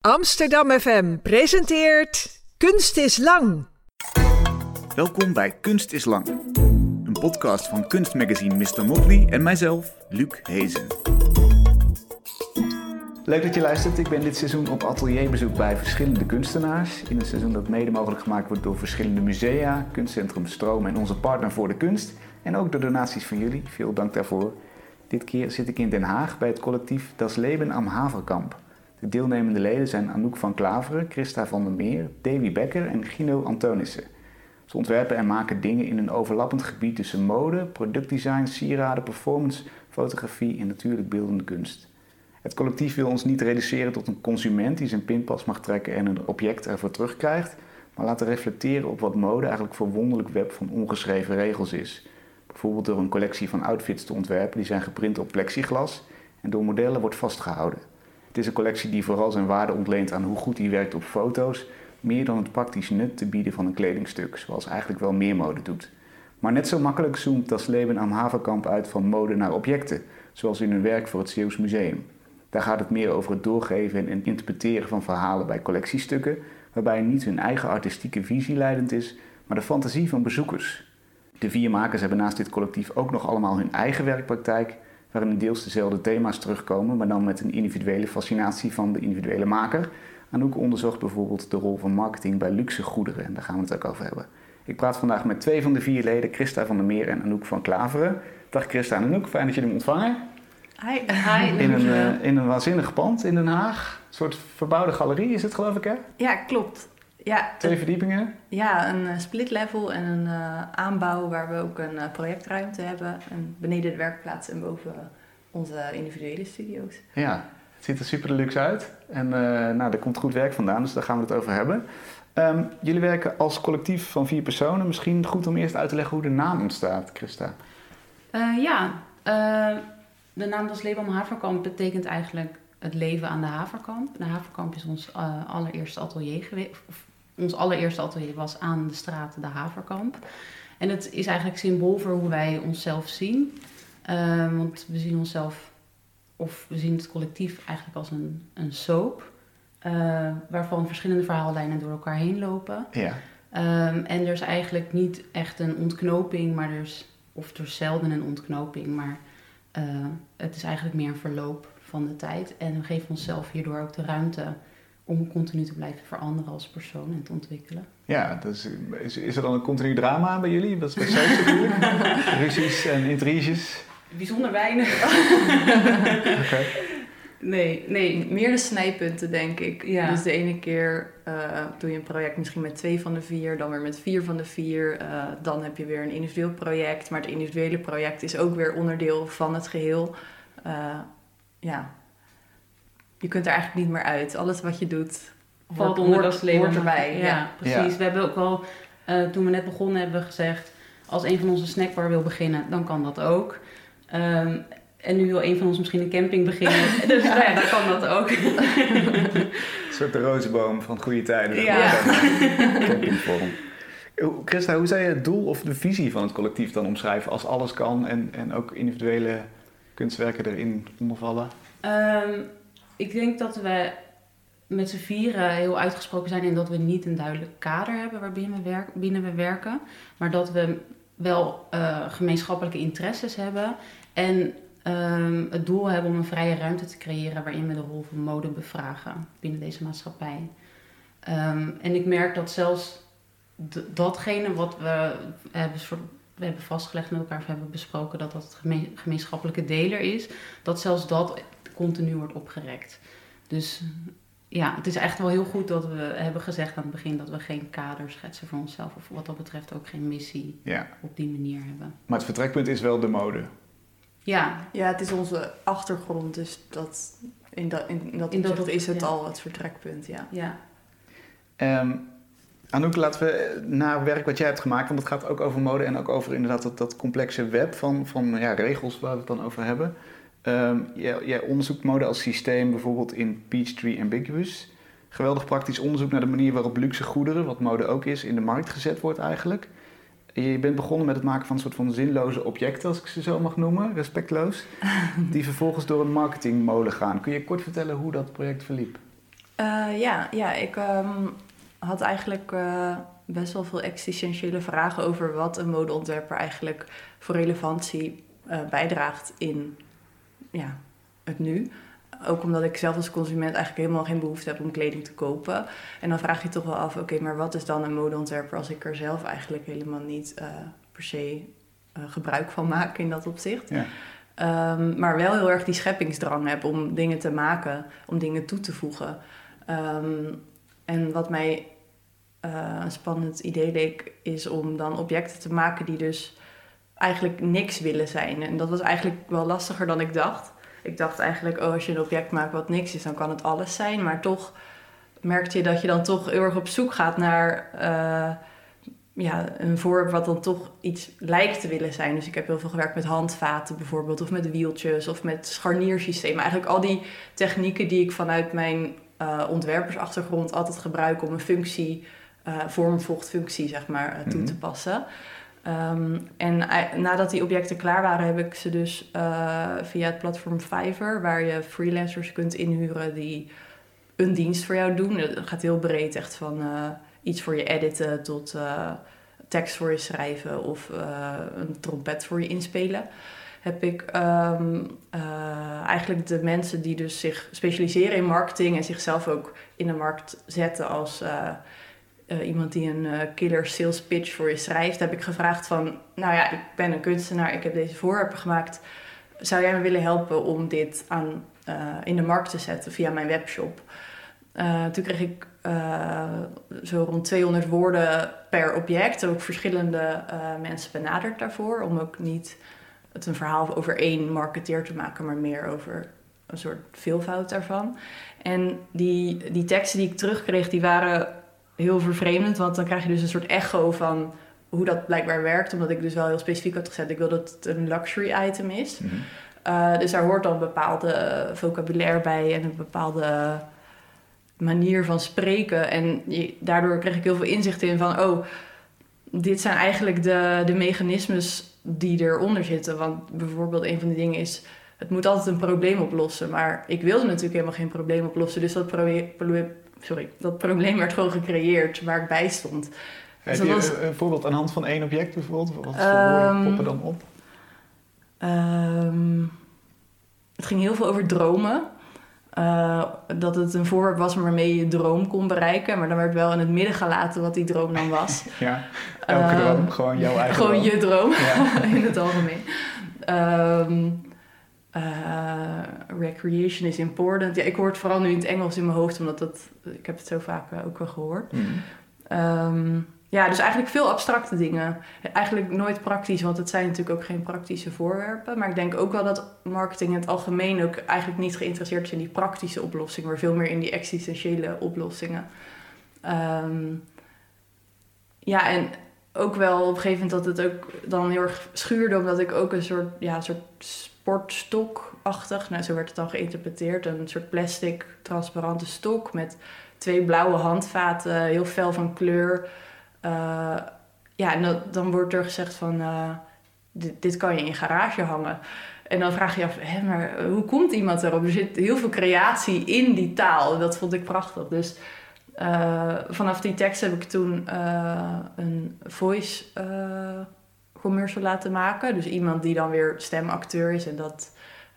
Amsterdam FM presenteert Kunst is Lang. Welkom bij Kunst is Lang, een podcast van kunstmagazine Mr. Motley en mijzelf, Luc Hezen. Leuk dat je luistert. Ik ben dit seizoen op atelierbezoek bij verschillende kunstenaars. In een seizoen dat mede mogelijk gemaakt wordt door verschillende musea, Kunstcentrum Stroom en onze partner Voor de Kunst. En ook de donaties van jullie. Veel dank daarvoor. Dit keer zit ik in Den Haag bij het collectief Das Leben am Haverkamp. De deelnemende leden zijn Anouk van Klaveren, Christa van der Meer, Davy Becker en Gino Antonissen. Ze ontwerpen en maken dingen in een overlappend gebied tussen mode, productdesign, sieraden, performance, fotografie en natuurlijk beeldende kunst. Het collectief wil ons niet reduceren tot een consument die zijn pinpas mag trekken en een object ervoor terugkrijgt, maar laten reflecteren op wat mode eigenlijk voor wonderlijk web van ongeschreven regels is. Bijvoorbeeld door een collectie van outfits te ontwerpen die zijn geprint op plexiglas en door modellen wordt vastgehouden. Het is een collectie die vooral zijn waarde ontleent aan hoe goed hij werkt op foto's, meer dan het praktisch nut te bieden van een kledingstuk, zoals eigenlijk wel meer mode doet. Maar net zo makkelijk zoomt Das Leben am Haverkamp uit van mode naar objecten, zoals in hun werk voor het Zeeuws Museum. Daar gaat het meer over het doorgeven en interpreteren van verhalen bij collectiestukken, waarbij niet hun eigen artistieke visie leidend is, maar de fantasie van bezoekers. De 4 makers hebben naast dit collectief ook nog allemaal hun eigen werkpraktijk, waarin deels dezelfde thema's terugkomen, maar dan met een individuele fascinatie van de individuele maker. Anouk onderzocht bijvoorbeeld de rol van marketing bij luxe goederen en daar gaan we het ook over hebben. Ik praat vandaag met 2 van de 4 leden, Christa van der Meer en Anouk van Klaveren. Dag Christa en Anouk, fijn dat jullie me ontvangen. Hi. In een waanzinnig pand in Den Haag. Een soort verbouwde galerie is het, geloof ik, hè? Ja, klopt. Ja, 2 verdiepingen. Ja, een split level en een aanbouw waar we ook een projectruimte hebben. En beneden de werkplaats en boven onze individuele studio's. Ja, het ziet er super luxe uit. En er komt goed werk vandaan, dus daar gaan we het over hebben. Jullie werken als collectief van 4 personen. Misschien goed om eerst uit te leggen hoe de naam ontstaat, Christa. De naam Das Leben am Haverkamp betekent eigenlijk het leven aan de Haverkamp. De Haverkamp is ons allereerste atelier geweest. Ons allereerste atelier was aan de straat de Haverkamp. En het is eigenlijk symbool voor hoe wij onszelf zien. Want we zien onszelf, of we zien het collectief eigenlijk als een soap. Waarvan verschillende verhaallijnen door elkaar heen lopen. Ja. En er is eigenlijk niet echt een ontknoping, of er is zelden een ontknoping, maar het is eigenlijk meer een verloop van de tijd. En we geven onszelf hierdoor ook de ruimte om continu te blijven veranderen als persoon en te ontwikkelen. Ja, dus is er dan een continu drama bij jullie? Dat is bij Zeus natuurlijk. Ruzies en intriges? Bijzonder weinig. Okay. Nee, meer de snijpunten, denk ik. Ja. Dus de ene keer doe je een project misschien met 2 van de 4, dan weer met 4 van de 4. Dan heb je weer een individueel project. Maar het individuele project is ook weer onderdeel van het geheel. Je kunt er eigenlijk niet meer uit. Alles wat je doet valt onder Das Leben. Hoort erbij. Ja, precies. Ja. We hebben ook al, toen we net begonnen, hebben we gezegd, als een van onze snackbar wil beginnen, dan kan dat ook. En nu wil een van ons misschien een camping beginnen. Dus dan kan dat ook. Een soort de rozenboom van goede tijden. Ja. Campingvorm. Christa, hoe zou je het doel of de visie van het collectief dan omschrijven als alles kan en ook individuele kunstwerken erin ondervallen? Ik denk dat we met z'n 4 heel uitgesproken zijn in dat we niet een duidelijk kader hebben waarbinnen we werken. Maar dat we wel gemeenschappelijke interesses hebben en het doel hebben om een vrije ruimte te creëren waarin we de rol van mode bevragen binnen deze maatschappij. En ik merk dat zelfs datgene wat we hebben vastgelegd met elkaar, of hebben besproken dat het gemeenschappelijke deler is, dat zelfs dat continu wordt opgerekt. Dus ja, het is echt wel heel goed dat we hebben gezegd aan het begin dat we geen kader schetsen voor onszelf, of wat dat betreft ook geen missie op die manier hebben. Maar het vertrekpunt is wel de mode. Ja, het is onze achtergrond, dus in dat opzicht is het al het vertrekpunt, ja. Anouk, laten we naar werk wat jij hebt gemaakt, want het gaat ook over mode en ook over inderdaad dat complexe web van regels waar we het dan over hebben. Jij onderzoekt mode als systeem, bijvoorbeeld in Peachtree Ambiguous. Geweldig praktisch onderzoek naar de manier waarop luxe goederen, wat mode ook is, in de markt gezet wordt eigenlijk. Je bent begonnen met het maken van een soort van zinloze objecten, als ik ze zo mag noemen, respectloos, die vervolgens door een marketingmolen gaan. Kun je kort vertellen hoe dat project verliep? Ik had eigenlijk best wel veel existentiële vragen over wat een modeontwerper eigenlijk voor relevantie bijdraagt in het nu. Ook omdat ik zelf als consument eigenlijk helemaal geen behoefte heb om kleding te kopen. En dan vraag je toch wel af, oké, maar wat is dan een modeontwerper als ik er zelf eigenlijk helemaal niet per se gebruik van maak in dat opzicht. Ja. Maar wel heel erg die scheppingsdrang heb om dingen te maken, om dingen toe te voegen. En wat mij een spannend idee leek, is om dan objecten te maken die dus eigenlijk niks willen zijn. En dat was eigenlijk wel lastiger dan ik dacht. Ik dacht eigenlijk, als je een object maakt wat niks is, dan kan het alles zijn. Maar toch merkte je dat je dan toch heel erg op zoek gaat naar een voorwerp wat dan toch iets lijkt te willen zijn. Dus ik heb heel veel gewerkt met handvaten bijvoorbeeld, of met wieltjes, of met scharniersystemen. Eigenlijk al die technieken die ik vanuit mijn ontwerpersachtergrond altijd gebruik om een functie, vorm-vocht-functie zeg maar, toe te passen. En nadat die objecten klaar waren, heb ik ze dus via het platform Fiverr, waar je freelancers kunt inhuren die een dienst voor jou doen. Dat gaat heel breed, echt van iets voor je editen tot tekst voor je schrijven of een trompet voor je inspelen. Heb ik eigenlijk de mensen die dus zich specialiseren in marketing en zichzelf ook in de markt zetten als iemand die een killer sales pitch voor je schrijft, heb ik gevraagd van, ik ben een kunstenaar, ik heb deze voorwerpen gemaakt. Zou jij me willen helpen om dit in de markt te zetten via mijn webshop? Toen kreeg ik zo rond 200 woorden per object. Ook verschillende mensen benaderd daarvoor, om ook niet het een verhaal over één marketeer te maken, maar meer over een soort veelvoud daarvan. En die teksten die ik terugkreeg, die waren heel vervreemdend, want dan krijg je dus een soort echo van hoe dat blijkbaar werkt, omdat ik dus wel heel specifiek had gezet, ik wil dat het een luxury item is. Mm-hmm. Dus daar hoort dan een bepaalde vocabulaire bij en een bepaalde manier van spreken. En daardoor kreeg ik heel veel inzicht in van, dit zijn eigenlijk de mechanismes die eronder zitten. Want bijvoorbeeld een van de dingen is, het moet altijd een probleem oplossen. Maar ik wilde natuurlijk helemaal geen probleem oplossen, dus dat probleem werd gewoon gecreëerd waar ik bij stond. Heb je een voorbeeld aan de hand van één object bijvoorbeeld? Wat voor woorden poppen dan op? Het ging heel veel over dromen. Dat het een voorwerp was waarmee je je droom kon bereiken. Maar dan werd wel in het midden gelaten wat die droom dan was. Ja, elke droom, gewoon jouw eigen gewoon droom. Je droom, ja. In het algemeen. Recreation is important. Ja, ik hoor het vooral nu in het Engels in mijn hoofd, omdat ik heb het zo vaak ook wel gehoord. Dus eigenlijk veel abstracte dingen. Eigenlijk nooit praktisch, want het zijn natuurlijk ook geen praktische voorwerpen. Maar ik denk ook wel dat marketing in het algemeen ook eigenlijk niet geïnteresseerd is in die praktische oplossingen, maar veel meer in die existentiële oplossingen. En ook wel op een gegeven moment dat het ook dan heel erg schuurde, omdat ik ook een soort sportstokachtig, zo werd het dan geïnterpreteerd, een soort plastic transparante stok met 2 blauwe handvaten, heel fel van kleur. En dan wordt er gezegd van, dit kan je in je garage hangen. En dan vraag je je af, maar hoe komt iemand erop? Er zit heel veel creatie in die taal. Dat vond ik prachtig. Dus vanaf die tekst heb ik toen een voice commercial laten maken. Dus iemand die dan weer stemacteur is en dat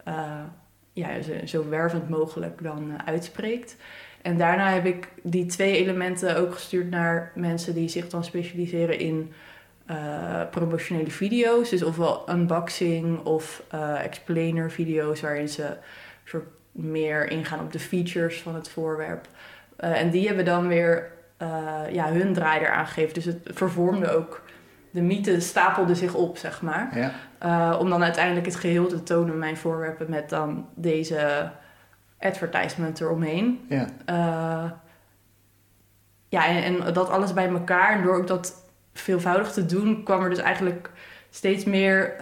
zo wervend mogelijk dan uitspreekt. En daarna heb ik die 2 elementen ook gestuurd naar mensen die zich dan specialiseren in promotionele video's. Dus ofwel unboxing of explainer video's waarin ze soort meer ingaan op de features van het voorwerp. En die hebben dan weer hun draai eraan gegeven. Dus het vervormde ook, de mythe stapelde zich op, zeg maar. Ja. Om dan uiteindelijk het geheel te tonen, mijn voorwerpen, met dan deze advertisement eromheen. Ja. En dat alles bij elkaar. En door ook dat veelvoudig te doen, kwam er dus eigenlijk steeds meer...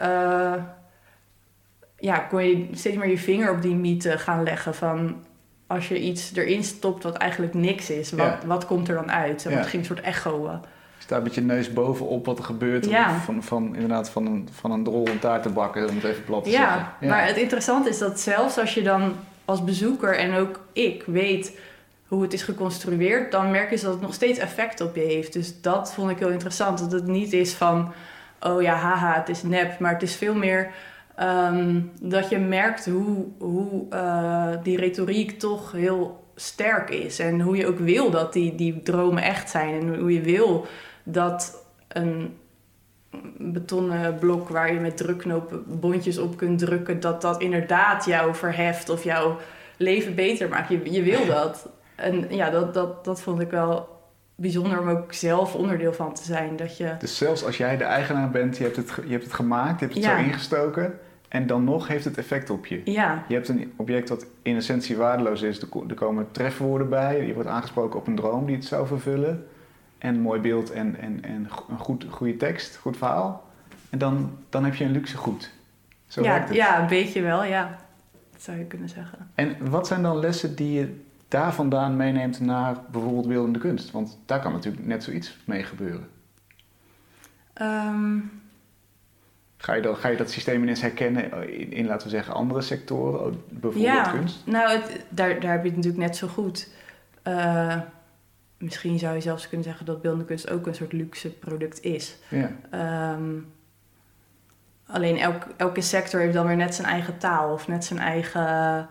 kon je steeds meer je vinger op die mythe gaan leggen van... Als je iets erin stopt wat eigenlijk niks is, wat komt er dan uit? Het ging een soort echoen. Je staat met je neus bovenop wat er gebeurt. Ja. Van een drol een taart te bakken, om het even plat te zeggen. Ja, maar het interessante is dat zelfs als je dan als bezoeker en ook ik weet hoe het is geconstrueerd, dan merk je dat het nog steeds effect op je heeft. Dus dat vond ik heel interessant. Dat het niet is van, oh ja, haha, het is nep. Maar het is veel meer dat je merkt hoe die retoriek toch heel sterk is. En hoe je ook wil dat die dromen echt zijn. En hoe je wil dat een betonnen blok waar je met drukknopen bondjes op kunt drukken, dat inderdaad jou verheft of jouw leven beter maakt. Je wil dat. En ja, dat vond ik wel bijzonder om ook zelf onderdeel van te zijn. Dat je... Dus zelfs als jij de eigenaar bent, je hebt het gemaakt, je hebt het zo ingestoken en dan nog heeft het effect op je. Ja. Je hebt een object dat in essentie waardeloos is, er komen trefwoorden bij, je wordt aangesproken op een droom die het zou vervullen. En een mooi beeld en een goede tekst, goed verhaal. En dan heb je een luxe goed. Zo werkt het. Ja, een beetje wel, ja. Dat zou je kunnen zeggen. En wat zijn dan lessen die je daar vandaan meeneemt naar bijvoorbeeld beeldende kunst? Want daar kan natuurlijk net zoiets mee gebeuren. Ga je dat systeem ineens herkennen in, laten we zeggen, andere sectoren? Bijvoorbeeld kunst? Nou, daar heb je het natuurlijk net zo goed. Misschien zou je zelfs kunnen zeggen dat beeldende kunst ook een soort luxe product is. Ja. Alleen elke sector heeft dan weer net zijn eigen taal of net zijn eigen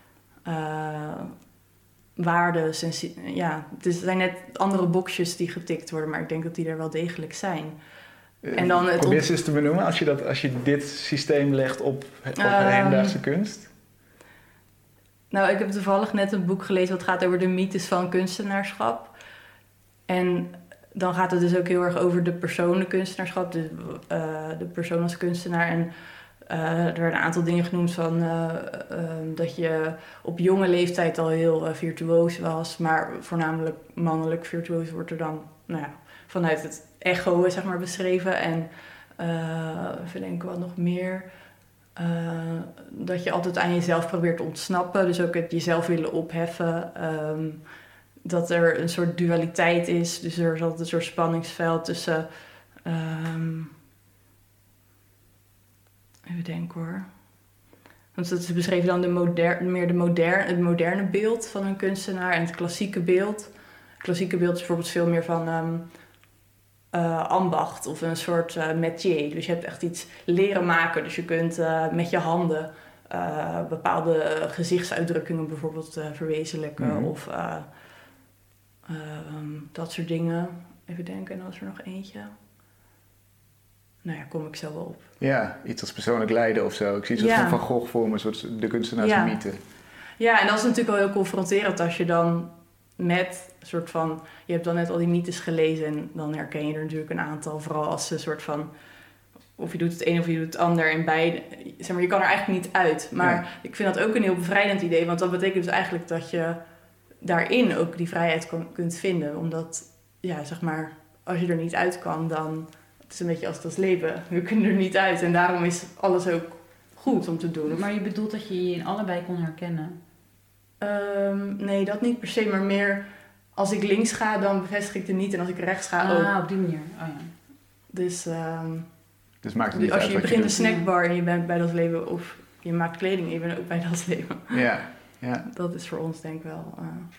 waardes. Het zijn net andere boxjes die getikt worden, maar ik denk dat die er wel degelijk zijn. En dan probeer ze eens te benoemen als je dit systeem legt op hedendaagse kunst. Nou, ik heb toevallig net een boek gelezen wat gaat over de mythes van kunstenaarschap. En dan gaat het dus ook heel erg over de persoonlijke kunstenaarschap, de persoon als kunstenaar. En er werden een aantal dingen genoemd van dat je op jonge leeftijd al heel virtuoos was, maar voornamelijk mannelijk virtuoos wordt er dan vanuit het echo zeg maar beschreven. En even denken wat nog meer. Dat je altijd aan jezelf probeert te ontsnappen, dus ook het jezelf willen opheffen. Dat er een soort dualiteit is, dus er is altijd een soort spanningsveld tussen... even denken hoor. Want dat is beschreven dan het moderne beeld van een kunstenaar en het klassieke beeld. Het klassieke beeld is bijvoorbeeld veel meer van ambacht of een soort métier. Dus je hebt echt iets leren maken, dus je kunt met je handen bepaalde gezichtsuitdrukkingen bijvoorbeeld verwezenlijken of... dat soort dingen. Even denken, en dan is er nog eentje. Nou ja, kom ik zo wel op. Ja, iets als persoonlijk lijden of zo. Ik zie zo'n Van Gogh voor me, een soort de kunstenaarsmythe. Ja, en dat is natuurlijk wel heel confronterend als je dan met een soort van... Je hebt dan net al die mythes gelezen en dan herken je er natuurlijk een aantal. Vooral als ze een soort van... Of je doet het een of je doet het ander en beide... Zeg maar, je kan er eigenlijk niet uit. Maar ik vind dat ook een heel bevrijdend idee. Want dat betekent dus eigenlijk dat je... daarin ook die vrijheid kunt vinden. Omdat, zeg maar, als je er niet uit kan, dan... Het is een beetje als het leven. We kunnen er niet uit. En daarom is alles ook goed om te doen. Maar je bedoelt dat je je in allebei kon herkennen? Nee, dat niet per se. Maar meer, als ik links ga, dan bevestig ik het niet. En als ik rechts ga, ook. Ah, op die manier. Oh ja. Dus maakt het niet als uit je begint een snackbar en je bent bij dat leven... Of je maakt kleding en je bent ook bij dat leven. Ja. Dat is voor ons denk ik wel...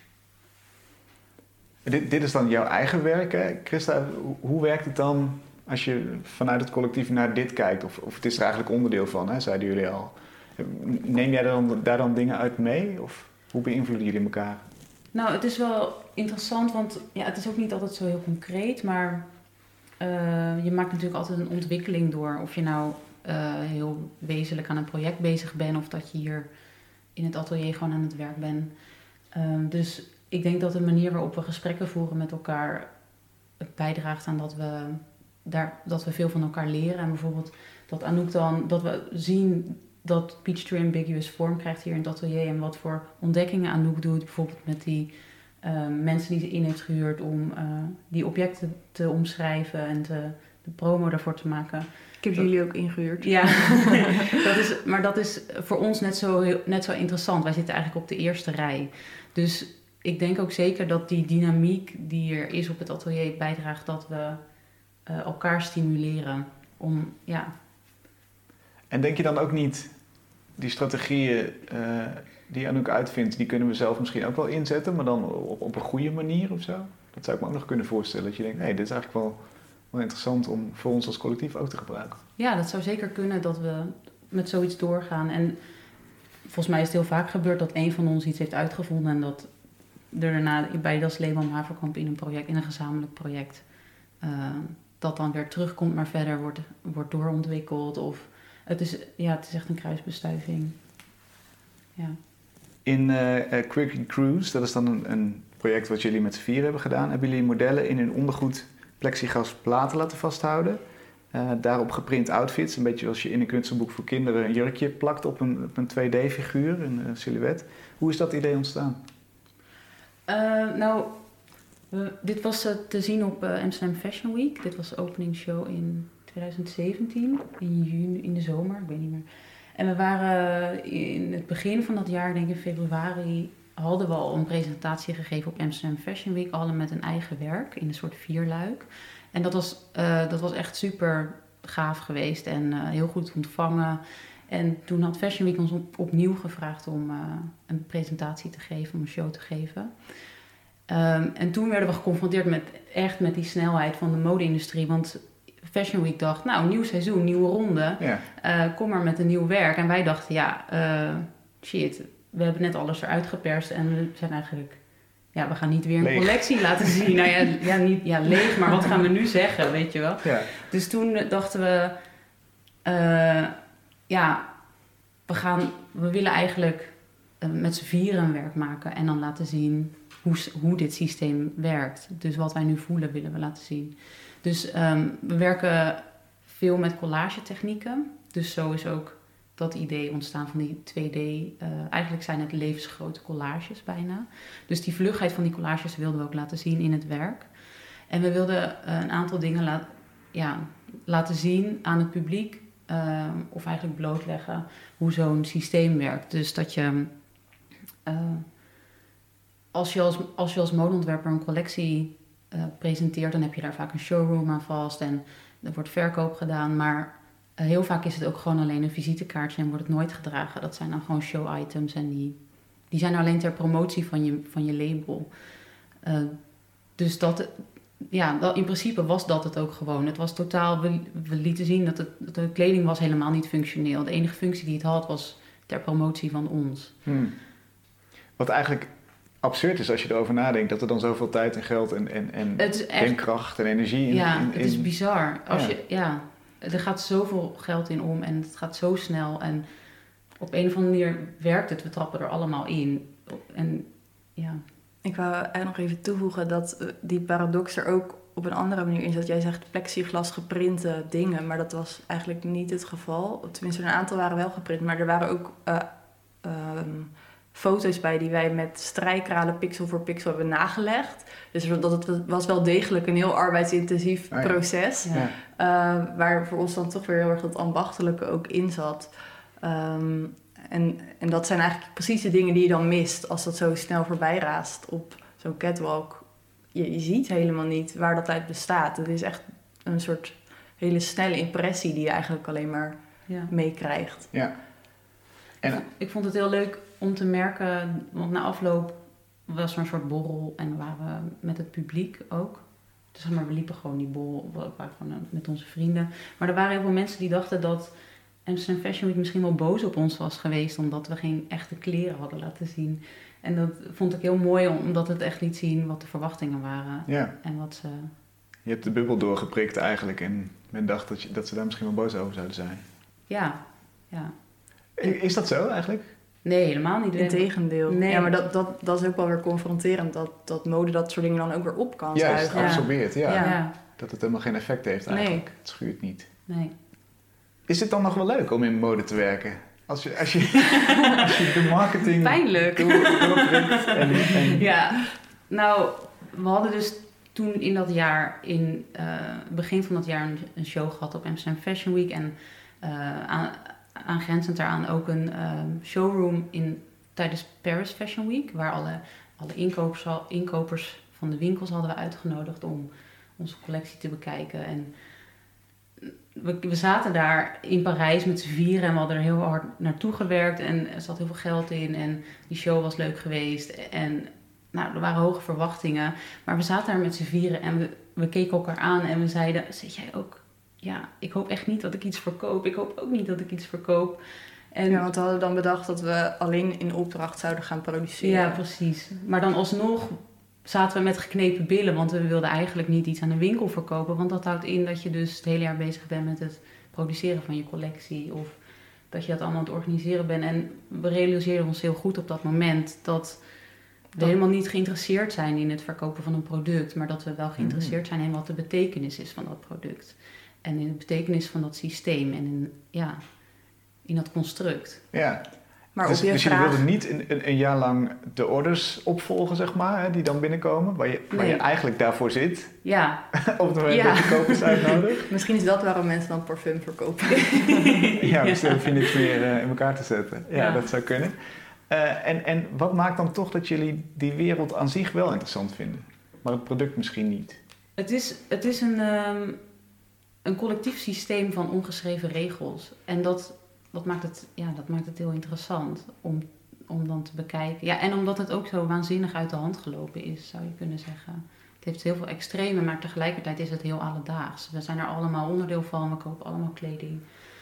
Dit is dan jouw eigen werk, hè? Christa, hoe werkt het dan als je vanuit het collectief naar dit kijkt? Of het is er eigenlijk onderdeel van, hè? Zeiden jullie al. Neem jij daar dan dingen uit mee? Of hoe beïnvloeden jullie elkaar? Nou, het is wel interessant, want het is ook niet altijd zo heel concreet. Maar je maakt natuurlijk altijd een ontwikkeling door. Of je nou heel wezenlijk aan een project bezig bent... of dat je hier in het atelier gewoon aan het werk bent. Dus... Ik denk dat de manier waarop we gesprekken voeren met elkaar bijdraagt aan dat we veel van elkaar leren. En bijvoorbeeld dat Anouk dat we zien dat Peachtree ambiguous vorm krijgt hier in het atelier. En wat voor ontdekkingen Anouk doet. Bijvoorbeeld met die mensen die ze in heeft gehuurd om die objecten te omschrijven en de promo daarvoor te maken. Ik heb jullie ook ingehuurd. Ja, maar dat is voor ons net zo interessant. Wij zitten eigenlijk op de eerste rij. Dus... Ik denk ook zeker dat die dynamiek die er is op het atelier bijdraagt dat we elkaar stimuleren om, En denk je dan ook niet die strategieën die Anouk uitvindt, die kunnen we zelf misschien ook wel inzetten, maar dan op een goede manier of zo? Dat zou ik me ook nog kunnen voorstellen. Dat je denkt, dit is eigenlijk wel interessant om voor ons als collectief ook te gebruiken. Ja, dat zou zeker kunnen dat we met zoiets doorgaan. En volgens mij is het heel vaak gebeurd dat een van ons iets heeft uitgevonden en dat er daarna bij Das Leemam Haverkamp in een gezamenlijk project, dat dan weer terugkomt, maar verder wordt doorontwikkeld. Of het is echt een kruisbestuiving. Ja. In Quirky Cruise, dat is dan een project wat jullie met z'n 4 hebben gedaan, hebben jullie modellen in hun ondergoed plexiglas platen laten vasthouden. Daarop geprint outfits, een beetje als je in een kunstenboek voor kinderen een jurkje plakt op een 2D-figuur, een silhouet. Hoe is dat idee ontstaan? Dit was te zien op Amsterdam Fashion Week. Dit was de openingsshow in 2017, in juni, in de zomer, ik weet niet meer. En we waren in het begin van dat jaar, denk ik in februari, hadden we al een presentatie gegeven op Amsterdam Fashion Week, alle met een eigen werk in een soort 4-luik. En dat was echt super gaaf geweest en heel goed ontvangen. En toen had Fashion Week ons opnieuw gevraagd om een presentatie te geven, om een show te geven. En toen werden we geconfronteerd met die snelheid van de mode-industrie. Want Fashion Week dacht, nieuw seizoen, nieuwe ronde. Ja. Kom maar met een nieuw werk. En wij dachten, shit, we hebben net alles eruit geperst. En we zijn eigenlijk, we gaan niet weer een collectie laten zien. Leeg, maar wat gaan we nu zeggen, weet je wel. Ja. Dus toen dachten we, we willen eigenlijk met z'n 4 een werk maken. En dan laten zien hoe dit systeem werkt. Dus wat wij nu voelen willen we laten zien. Dus we werken veel met collagetechnieken. Dus zo is ook dat idee ontstaan van die 2D. Eigenlijk zijn het levensgrote collages bijna. Dus die vlugheid van die collages wilden we ook laten zien in het werk. En we wilden een aantal dingen laten zien aan het publiek. Of eigenlijk blootleggen hoe zo'n systeem werkt. Dus dat je... Als je als modeontwerper een collectie presenteert, dan heb je daar vaak een showroom aan vast en er wordt verkoop gedaan. Maar heel vaak is het ook gewoon alleen een visitekaartje en wordt het nooit gedragen. Dat zijn dan gewoon show-items en die zijn alleen ter promotie van je label. Dus in principe was dat het ook gewoon. Het was totaal, we lieten zien dat de kleding was helemaal niet functioneel. De enige functie die het had was ter promotie van ons. Wat eigenlijk absurd is als je erover nadenkt, dat er dan zoveel tijd en geld en denkkracht en energie in... Ja, het is bizar. Er gaat zoveel geld in om en het gaat zo snel. En op een of andere manier werkt het. We trappen er allemaal in. En ja... Ik wou eigenlijk nog even toevoegen dat die paradox er ook op een andere manier in zat. Jij zegt plexiglas geprinte dingen, maar dat was eigenlijk niet het geval. Tenminste, een aantal waren wel geprint, maar er waren ook foto's bij die wij met strijkralen pixel voor pixel hebben nagelegd. Dus het was wel degelijk een heel arbeidsintensief proces. Ja. Waar voor ons dan toch weer heel erg dat ambachtelijke ook in zat. En dat zijn eigenlijk precies de dingen die je dan mist als dat zo snel voorbij raast op zo'n catwalk. Je ziet helemaal niet waar dat uit bestaat. Het is echt een soort hele snelle impressie die je eigenlijk alleen maar meekrijgt. Ja. Ik vond het heel leuk om te merken, want na afloop was er een soort borrel en we waren met het publiek ook. Dus we liepen gewoon die borrel, we waren gewoon met onze vrienden. Maar er waren heel veel mensen die dachten dat Amsterdam Fashion Week misschien wel boos op ons was geweest, omdat we geen echte kleren hadden laten zien. En dat vond ik heel mooi, omdat het echt liet zien wat de verwachtingen waren. Ja. En wat ze... Je hebt de bubbel doorgeprikt eigenlijk en men dacht dat ze daar misschien wel boos over zouden zijn. Ja. Is dat zo eigenlijk? Nee, helemaal niet. Integendeel. Nee. Ja, maar dat is ook wel weer confronterend, dat mode dat soort dingen dan ook weer op kan zuigen. Juist, absorbeert, ja. Dat het helemaal geen effect heeft eigenlijk. Nee. Het schuurt niet. Nee. Is het dan nog wel leuk om in mode te werken? Als je de marketing... Pijnlijk. Ja, nou, we hadden dus toen in dat jaar, begin van dat jaar, een show gehad op Amsterdam Fashion Week. En aangrenzend daaraan ook een showroom tijdens Paris Fashion Week. Waar alle inkopers van de winkels hadden we uitgenodigd om onze collectie te bekijken. En we zaten daar in Parijs met z'n vieren en we hadden er heel hard naartoe gewerkt en er zat heel veel geld in en die show was leuk geweest en er waren hoge verwachtingen. Maar we zaten daar met z'n vieren en we keken elkaar aan en we zeiden, zit jij ook? Ja, ik hoop echt niet dat ik iets verkoop. Ik hoop ook niet dat ik iets verkoop. En ja, want we hadden dan bedacht dat we alleen in opdracht zouden gaan produceren. Ja, precies. Maar dan alsnog zaten we met geknepen billen, want we wilden eigenlijk niet iets aan de winkel verkopen. Want dat houdt in dat je dus het hele jaar bezig bent met het produceren van je collectie. Of dat je dat allemaal aan het organiseren bent. En we realiseerden ons heel goed op dat moment dat we helemaal niet geïnteresseerd zijn in het verkopen van een product. Maar dat we wel geïnteresseerd zijn in wat de betekenis is van dat product. En in de betekenis van dat systeem en in dat construct. Ja. Maar dus op je jullie vraag... wilden niet een jaar lang de orders opvolgen, zeg maar, hè, die dan binnenkomen, waar je eigenlijk daarvoor zit. Ja. Op het moment dat je kopers uitnodigt. Misschien is dat waarom mensen dan parfum verkopen. Misschien hoef je niks meer in elkaar te zetten. Ja, dat zou kunnen. En wat maakt dan toch dat jullie die wereld aan zich wel interessant vinden, maar het product misschien niet? Het is een collectief systeem van ongeschreven regels. En dat maakt het heel interessant om dan te bekijken. Ja, en omdat het ook zo waanzinnig uit de hand gelopen is, zou je kunnen zeggen. Het heeft heel veel extreme, maar tegelijkertijd is het heel alledaags. We zijn er allemaal onderdeel van, we kopen allemaal kleding.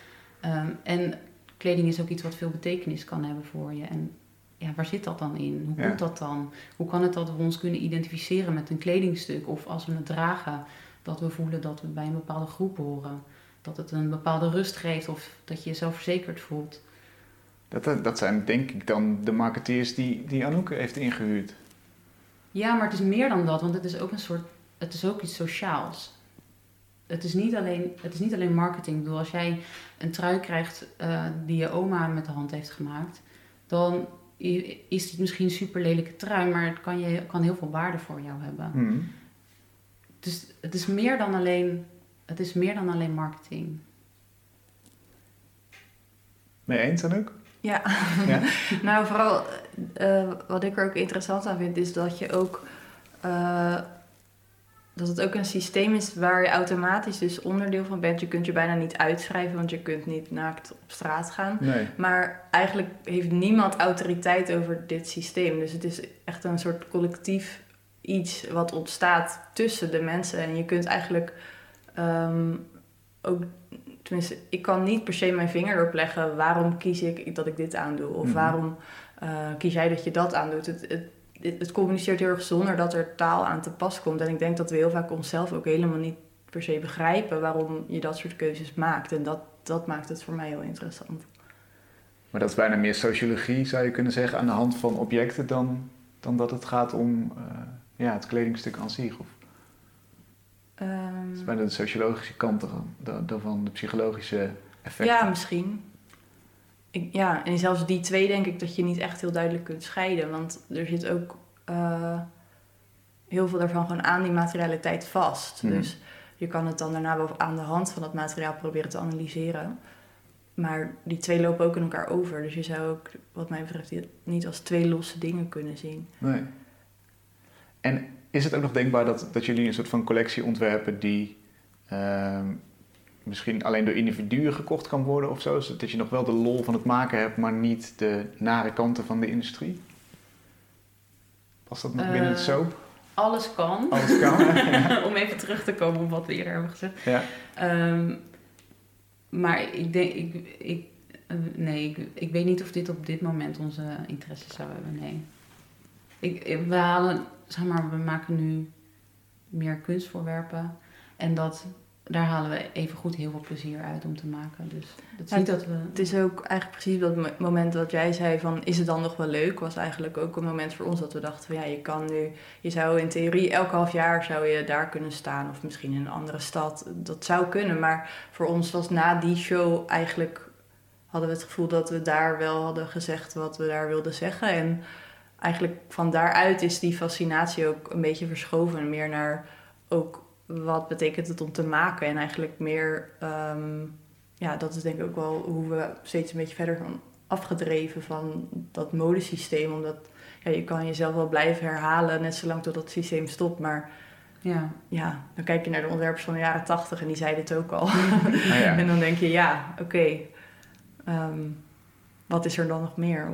En kleding is ook iets wat veel betekenis kan hebben voor je. En ja, waar zit dat dan in? Hoe komt dat dan? Hoe kan het dat we ons kunnen identificeren met een kledingstuk? Of als we het dragen, dat we voelen dat we bij een bepaalde groep horen. Dat het een bepaalde rust geeft of dat je jezelf verzekerd voelt. Dat zijn denk ik dan de marketeers die Anouk heeft ingehuurd. Ja, maar het is meer dan dat, want het is ook iets sociaals. Het is niet alleen marketing. Ik bedoel, als jij een trui krijgt die je oma met de hand heeft gemaakt, dan is het misschien een super lelijke trui, maar het kan heel veel waarde voor jou hebben. Dus het is meer dan alleen marketing. Mee eens, Anouk? Ja. Nou, vooral wat ik er ook interessant aan vind, is dat je ook dat het ook een systeem is waar je automatisch dus onderdeel van bent. Je kunt je bijna niet uitschrijven, want je kunt niet naakt op straat gaan. Nee. Maar eigenlijk heeft niemand autoriteit over dit systeem. Dus het is echt een soort collectief iets wat ontstaat tussen de mensen. En je kunt eigenlijk ook... Tenminste, ik kan niet per se mijn vinger erop leggen waarom kies ik dat ik dit aandoe. Of waarom kies jij dat je dat aandoet. Het communiceert heel erg zonder dat er taal aan te pas komt. En ik denk dat we heel vaak onszelf ook helemaal niet per se begrijpen waarom je dat soort keuzes maakt. En dat maakt het voor mij heel interessant. Maar dat is bijna meer sociologie, zou je kunnen zeggen, aan de hand van objecten dan dat het gaat om het kledingstuk aan zich. Of... Het is bijna de sociologische kant daarvan, de psychologische effecten. Ja, misschien. En zelfs die twee denk ik dat je niet echt heel duidelijk kunt scheiden. Want er zit ook heel veel daarvan gewoon aan die materialiteit vast. Dus je kan het dan daarna wel aan de hand van dat materiaal proberen te analyseren. Maar die twee lopen ook in elkaar over. Dus je zou ook, wat mij betreft, niet als twee losse dingen kunnen zien. Nee. En is het ook nog denkbaar dat jullie een soort van collectie ontwerpen die misschien alleen door individuen gekocht kan worden of zo? Zodat je nog wel de lol van het maken hebt, maar niet de nare kanten van de industrie? Past dat nog binnen het soap? Alles kan. Alles kan, ja. Om even terug te komen op wat we eerder hebben gezegd. Ja. Maar ik denk... Ik weet niet of dit op dit moment onze interesse zou hebben, nee. We maken nu meer kunstvoorwerpen. En daar halen we even goed heel veel plezier uit om te maken. Dus dat is niet dat we... Het is ook eigenlijk precies dat moment dat jij zei van, is het dan nog wel leuk? Was eigenlijk ook een moment voor ons dat we dachten van, je zou in theorie elke half jaar zou je daar kunnen staan. Of misschien in een andere stad. Dat zou kunnen. Maar voor ons was na die show eigenlijk, hadden we het gevoel dat we daar wel hadden gezegd wat we daar wilden zeggen. En eigenlijk van daaruit is die fascinatie ook een beetje verschoven. Meer naar ook wat betekent het om te maken. En eigenlijk meer, dat is denk ik ook wel hoe we steeds een beetje verder van afgedreven van dat modesysteem. Omdat je kan jezelf wel blijven herhalen net zolang tot dat systeem stopt. Maar Ja, dan kijk je naar de ontwerpers van de jaren 80 en die zeiden het ook al. Ja. En dan denk je, oké, wat is er dan nog meer?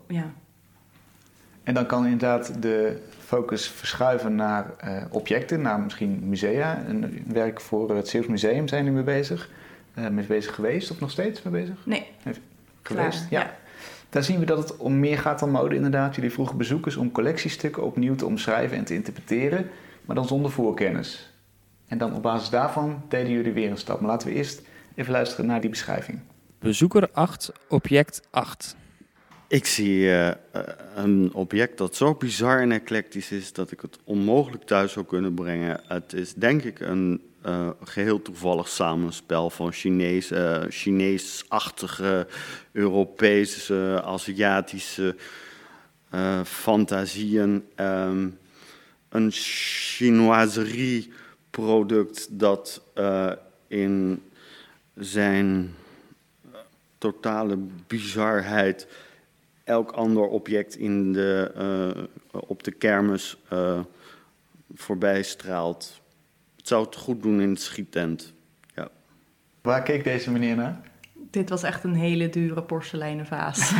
En dan kan inderdaad de focus verschuiven naar objecten, naar misschien musea. Een werk voor het Zeeuws Museum zijn jullie mee bezig geweest of nog steeds mee bezig? Nee. Geweest, klaar, ja. Daar zien we dat het om meer gaat dan mode inderdaad. Jullie vroegen bezoekers om collectiestukken opnieuw te omschrijven en te interpreteren, maar dan zonder voorkennis. En dan op basis daarvan deden jullie weer een stap. Maar laten we eerst even luisteren naar die beschrijving. Bezoeker 8, object 8. Ik zie een object dat zo bizar en eclectisch is dat ik het onmogelijk thuis zou kunnen brengen. Het is denk ik een geheel toevallig samenspel van Chinees-achtige, Europese, Aziatische fantasieën. Een chinoiserie-product dat in zijn totale bizarheid elk ander object op de kermis voorbij straalt. Het zou het goed doen in de schiettent. Ja. Waar keek deze meneer naar? Dit was echt een hele dure porseleinen vaas.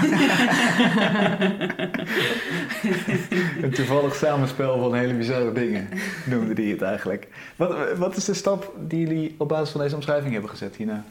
Een toevallig samenspel van hele bizarre dingen, noemde die het eigenlijk. Wat is de stap die jullie op basis van deze omschrijving hebben gezet hierna?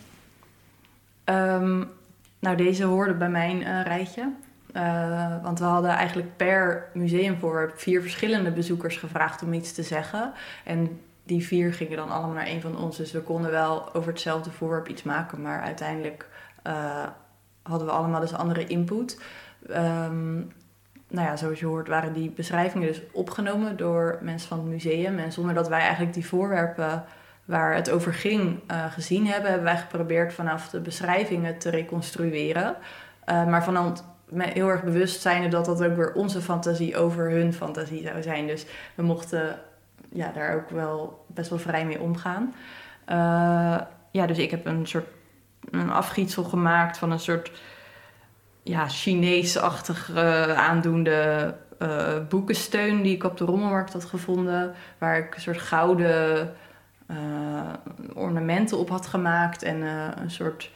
Nou, deze hoorde bij mijn rijtje. Want we hadden eigenlijk per museumvoorwerp 4 verschillende bezoekers gevraagd om iets te zeggen. En die 4 gingen dan allemaal naar een van ons. Dus we konden wel over hetzelfde voorwerp iets maken. Maar uiteindelijk hadden we allemaal dus andere input. Zoals je hoort waren die beschrijvingen dus opgenomen door mensen van het museum. En zonder dat wij eigenlijk die voorwerpen waar het over ging gezien hebben wij geprobeerd vanaf de beschrijvingen te reconstrueren. Maar vanuit heel erg bewust zijnde dat dat ook weer onze fantasie over hun fantasie zou zijn. Dus we mochten daar ook wel best wel vrij mee omgaan. Dus ik heb een afgietsel gemaakt van een soort Chinees-achtig aandoende boekensteun die ik op de Rommelmarkt had gevonden. Waar ik een soort gouden ornamenten op had gemaakt en een soort...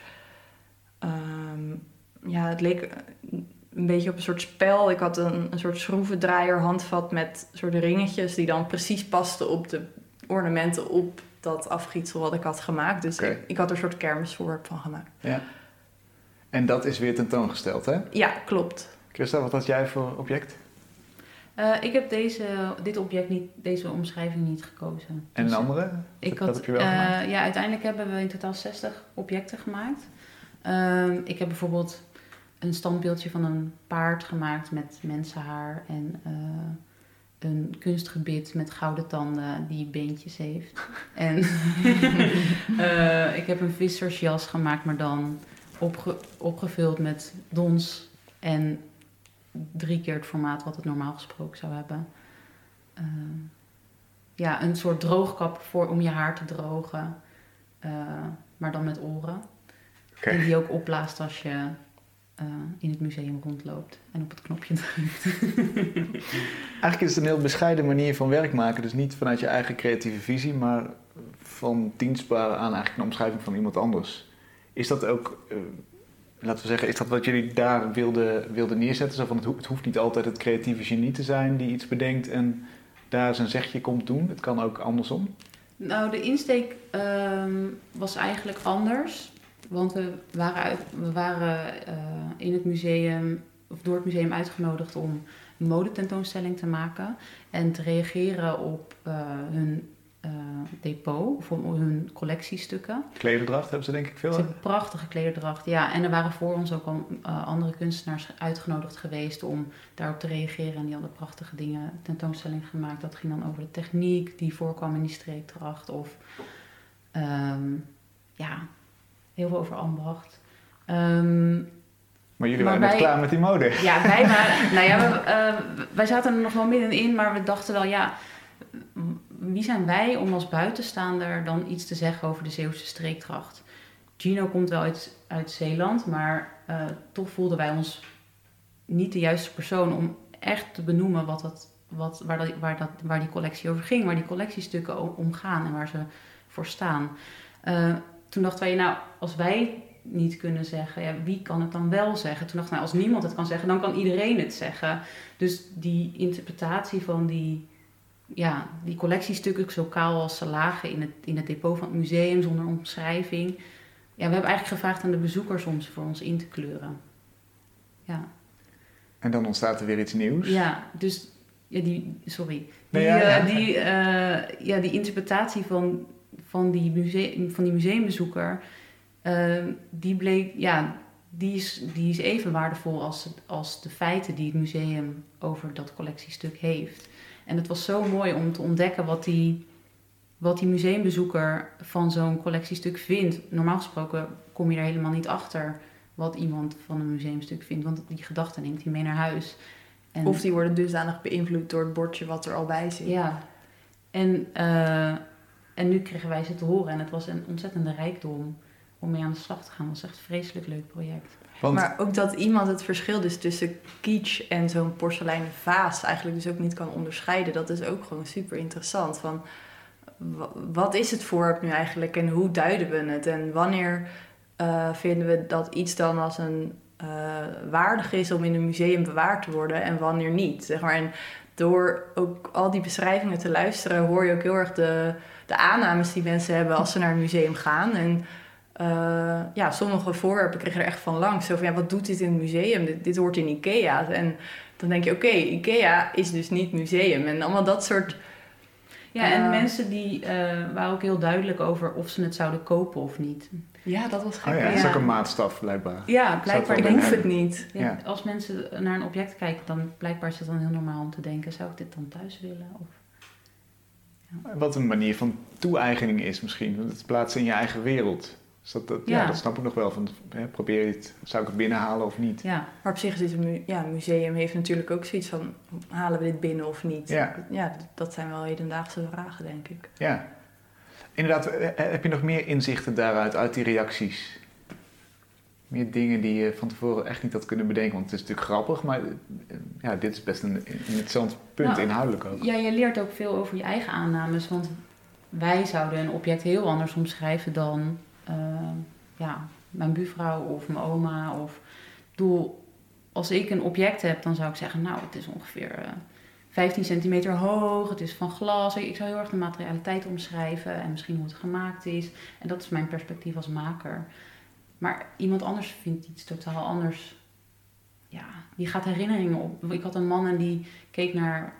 het leek een beetje op een soort spel. Ik had een soort schroevendraaier handvat met soort ringetjes die dan precies pasten op de ornamenten op dat afgietsel wat ik had gemaakt. Dus ik had er een soort kermisvoorwerp van gemaakt. Ja. En dat is weer tentoongesteld, hè? Ja, klopt. Christa, wat had jij voor object? Ik heb deze omschrijving niet gekozen. En een andere? Wat heb je wel gemaakt? Uiteindelijk hebben we in totaal 60 objecten gemaakt. Ik heb bijvoorbeeld een standbeeldje van een paard gemaakt met mensenhaar en een kunstgebit met gouden tanden die beentjes heeft. En ik heb een vissersjas gemaakt, maar dan opgevuld met dons en 3 keer het formaat wat het normaal gesproken zou hebben. Een soort droogkap om je haar te drogen, maar dan met oren. Okay. En die ook opblaast als je in het museum rondloopt en op het knopje drukt. Eigenlijk is het een heel bescheiden manier van werk maken. Dus niet vanuit je eigen creatieve visie, maar van dienstbaar aan eigenlijk een omschrijving van iemand anders. Is dat ook, laten we zeggen, is dat wat jullie daar wilden neerzetten? Zo van het hoeft niet altijd het creatieve genie te zijn die iets bedenkt en daar zijn zegje komt doen. Het kan ook andersom. Nou, de insteek was eigenlijk anders. Want we waren in het museum, of door het museum uitgenodigd om een modetentoonstelling te maken. En te reageren op hun depot, of hun collectiestukken. Klederdracht hebben ze denk ik veel. Ze hebben prachtige klederdracht, ja. En er waren voor ons ook al andere kunstenaars uitgenodigd geweest om daarop te reageren. En die hadden prachtige tentoonstelling gemaakt. Dat ging dan over de techniek die voorkwam in die streekdracht. Of heel veel over ambacht. Maar jullie waren net klaar met die mode. Ja, wij zaten er nog wel middenin, maar we dachten wel, wie zijn wij om als buitenstaander dan iets te zeggen over de Zeeuwse streekdracht? Gino komt wel uit Zeeland, maar toch voelden wij ons niet de juiste persoon om echt te benoemen waar die collectie over ging, waar die collectiestukken om gaan en waar ze voor staan. Toen dachten wij, nou, als wij niet kunnen zeggen, ja, wie kan het dan wel zeggen? Toen dachten wij, als niemand het kan zeggen, dan kan iedereen het zeggen. Dus die interpretatie van die collectiestukken, zo kaal als ze lagen in het depot van het museum, zonder omschrijving. Ja, we hebben eigenlijk gevraagd aan de bezoekers om ze voor ons in te kleuren. Ja. En dan ontstaat er weer iets nieuws. Ja, dus die interpretatie van die museumbezoeker, die bleek, die is even waardevol als de feiten die het museum over dat collectiestuk heeft. En het was zo mooi om te ontdekken wat die museumbezoeker van zo'n collectiestuk vindt. Normaal gesproken kom je er helemaal niet achter wat iemand van een museumstuk vindt, want die gedachten neemt hij mee naar huis. Of die worden dusdanig beïnvloed door het bordje wat er al bij zit. Ja, en nu kregen wij ze te horen en het was een ontzettende rijkdom om mee aan de slag te gaan. Het was echt een vreselijk leuk project. Maar ook dat iemand het verschil dus tussen kitsch en zo'n porseleinen vaas eigenlijk dus ook niet kan onderscheiden, dat is ook gewoon super interessant. Van, wat is het voorwerp nu eigenlijk en hoe duiden we het? En wanneer vinden we dat iets dan als een waardig is om in een museum bewaard te worden en wanneer niet? Zeg maar. En door ook al die beschrijvingen te luisteren hoor je ook heel erg de aannames die mensen hebben als ze naar een museum gaan. En sommige voorwerpen kregen er echt van langs. Zo van, wat doet dit in het museum? Dit hoort in Ikea. En dan denk je, oké, Ikea is dus niet museum. En allemaal dat soort... Ja, en mensen die waren ook heel duidelijk over of ze het zouden kopen of niet. Ja, dat was gek. Dat is ook een maatstaf, blijkbaar. Ja, blijkbaar ik hoef het niet. Ja, als mensen naar een object kijken, dan blijkbaar is het dan heel normaal om te denken, zou ik dit dan thuis willen? Of... Ja. Wat een manier van toe-eigening is misschien. Want het plaatsen in je eigen wereld. Dus dat snap ik nog wel. Van, probeer je het, zou ik het binnenhalen of niet? Ja. Maar op zich is een museum heeft natuurlijk ook zoiets van, halen we dit binnen of niet? Ja, dat zijn wel hedendaagse vragen, denk ik. Ja. Inderdaad, heb je nog meer inzichten daaruit, uit die reacties? Meer dingen die je van tevoren echt niet had kunnen bedenken? Want het is natuurlijk grappig, maar dit is best een interessant punt, inhoudelijk ook. Ja, je leert ook veel over je eigen aannames, want wij zouden een object heel anders omschrijven dan mijn buurvrouw of mijn oma. Als ik een object heb, dan zou ik zeggen, nou, het is ongeveer 15 centimeter hoog, het is van glas. Ik zou heel erg de materialiteit omschrijven en misschien hoe het gemaakt is. En dat is mijn perspectief als maker. Maar iemand anders vindt iets totaal anders. Ja, die gaat herinneringen op. Ik had een man en die keek naar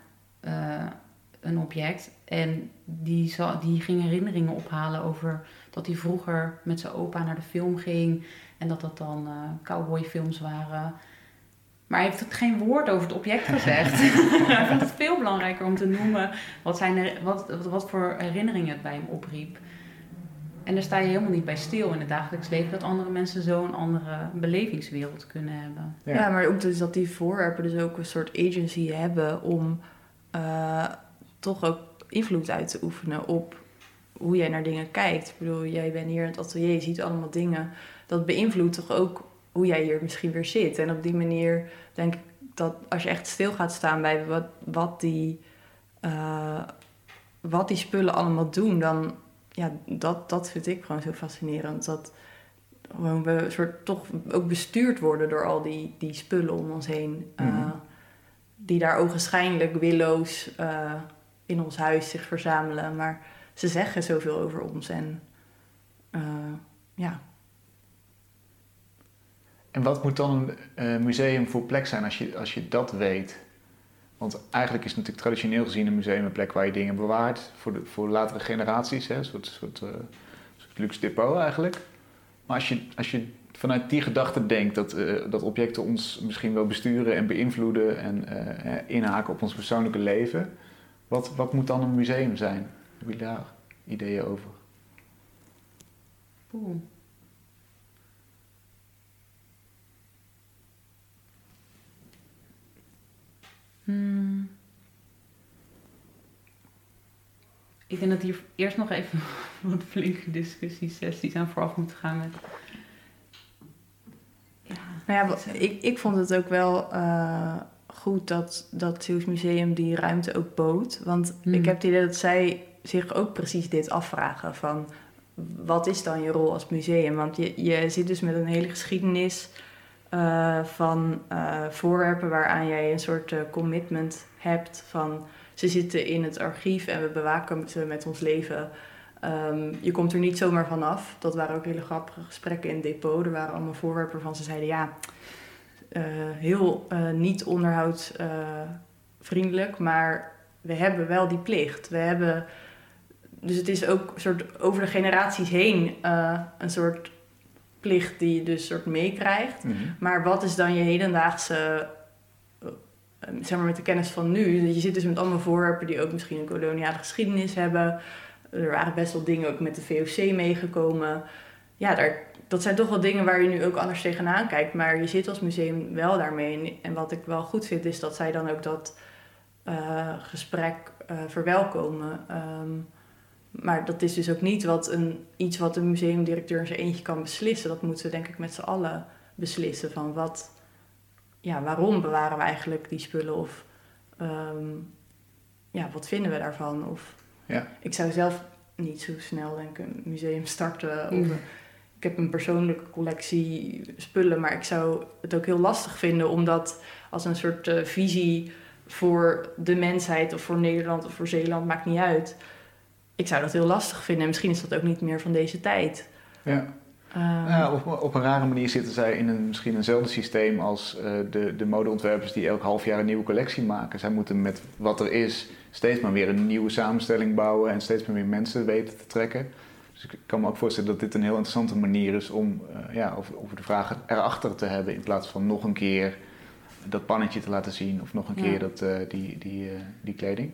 een object en die ging herinneringen ophalen over dat hij vroeger met zijn opa naar de film ging en dat dan cowboyfilms waren. Maar hij heeft geen woord over het object gezegd. Hij vond het veel belangrijker om te noemen wat voor herinneringen het bij hem opriep. En daar sta je helemaal niet bij stil in het dagelijks leven, dat andere mensen zo'n andere belevingswereld kunnen hebben. Ja, maar ook dus dat die voorwerpen dus ook een soort agency hebben om toch ook invloed uit te oefenen op hoe jij naar dingen kijkt. Ik bedoel, jij bent hier in het atelier, je ziet allemaal dingen. Dat beïnvloedt toch ook hoe jij hier misschien weer zit. En op die manier denk ik dat als je echt stil gaat staan bij wat die spullen allemaal doen, dan dat vind ik gewoon zo fascinerend. Dat gewoon we soort toch ook bestuurd worden door al die spullen om ons heen. Die daar ogenschijnlijk willoos in ons huis zich verzamelen. Maar ze zeggen zoveel over ons. En En wat moet dan een museum voor plek zijn als je dat weet? Want eigenlijk is natuurlijk traditioneel gezien een museum een plek waar je dingen bewaart voor latere generaties. Hè? Een soort luxe depot eigenlijk. Maar als je vanuit die gedachte denkt dat objecten ons misschien wel besturen en beïnvloeden en inhaken op ons persoonlijke leven. Wat moet dan een museum zijn? Heb je daar ideeën over? Ik denk dat hier eerst nog even wat flinke discussiesessies aan vooraf moeten gaan met... Ik vond het ook wel goed dat Zeeuws Museum die ruimte ook bood. Want ik heb het idee dat zij zich ook precies dit afvragen van... wat is dan je rol als museum? Want je zit dus met een hele geschiedenis van voorwerpen... waaraan jij een soort commitment hebt van... ze zitten in het archief en we bewaken ze met ons leven... je komt er niet zomaar vanaf. Dat waren ook hele grappige gesprekken in het depot. Er waren allemaal voorwerpen waarvan ze zeiden... heel niet onderhoudsvriendelijk, maar we hebben wel die plicht. Dus het is ook een soort over de generaties heen een soort plicht die je dus soort meekrijgt. Mm-hmm. Maar wat is dan je hedendaagse, zeg maar met de kennis van nu? Je zit dus met allemaal voorwerpen die ook misschien een koloniale geschiedenis hebben. Er waren best wel dingen ook met de VOC meegekomen. Ja, dat zijn toch wel dingen waar je nu ook anders tegenaan kijkt. Maar je zit als museum wel daarmee. En wat ik wel goed vind is dat zij dan ook dat gesprek verwelkomen. Maar dat is dus ook niet iets wat een museumdirecteur in zijn eentje kan beslissen. Dat moeten we denk ik met z'n allen beslissen. Van waarom bewaren we eigenlijk die spullen? Of wat vinden we daarvan? Of, ik zou zelf niet zo snel denk ik een museum starten. Of, ik heb een persoonlijke collectie spullen, maar ik zou het ook heel lastig vinden om dat als een soort visie voor de mensheid of voor Nederland of voor Zeeland, maakt niet uit. Ik zou dat heel lastig vinden en misschien is dat ook niet meer van deze tijd. Ja. Op een rare manier zitten zij in misschien eenzelfde systeem als de modeontwerpers die elk half jaar een nieuwe collectie maken. Zij moeten met wat er is steeds maar weer een nieuwe samenstelling bouwen en steeds maar weer mensen weten te trekken. Dus ik kan me ook voorstellen dat dit een heel interessante manier is om over de vragen erachter te hebben in plaats van nog een keer dat pannetje te laten zien of nog een keer die kleding.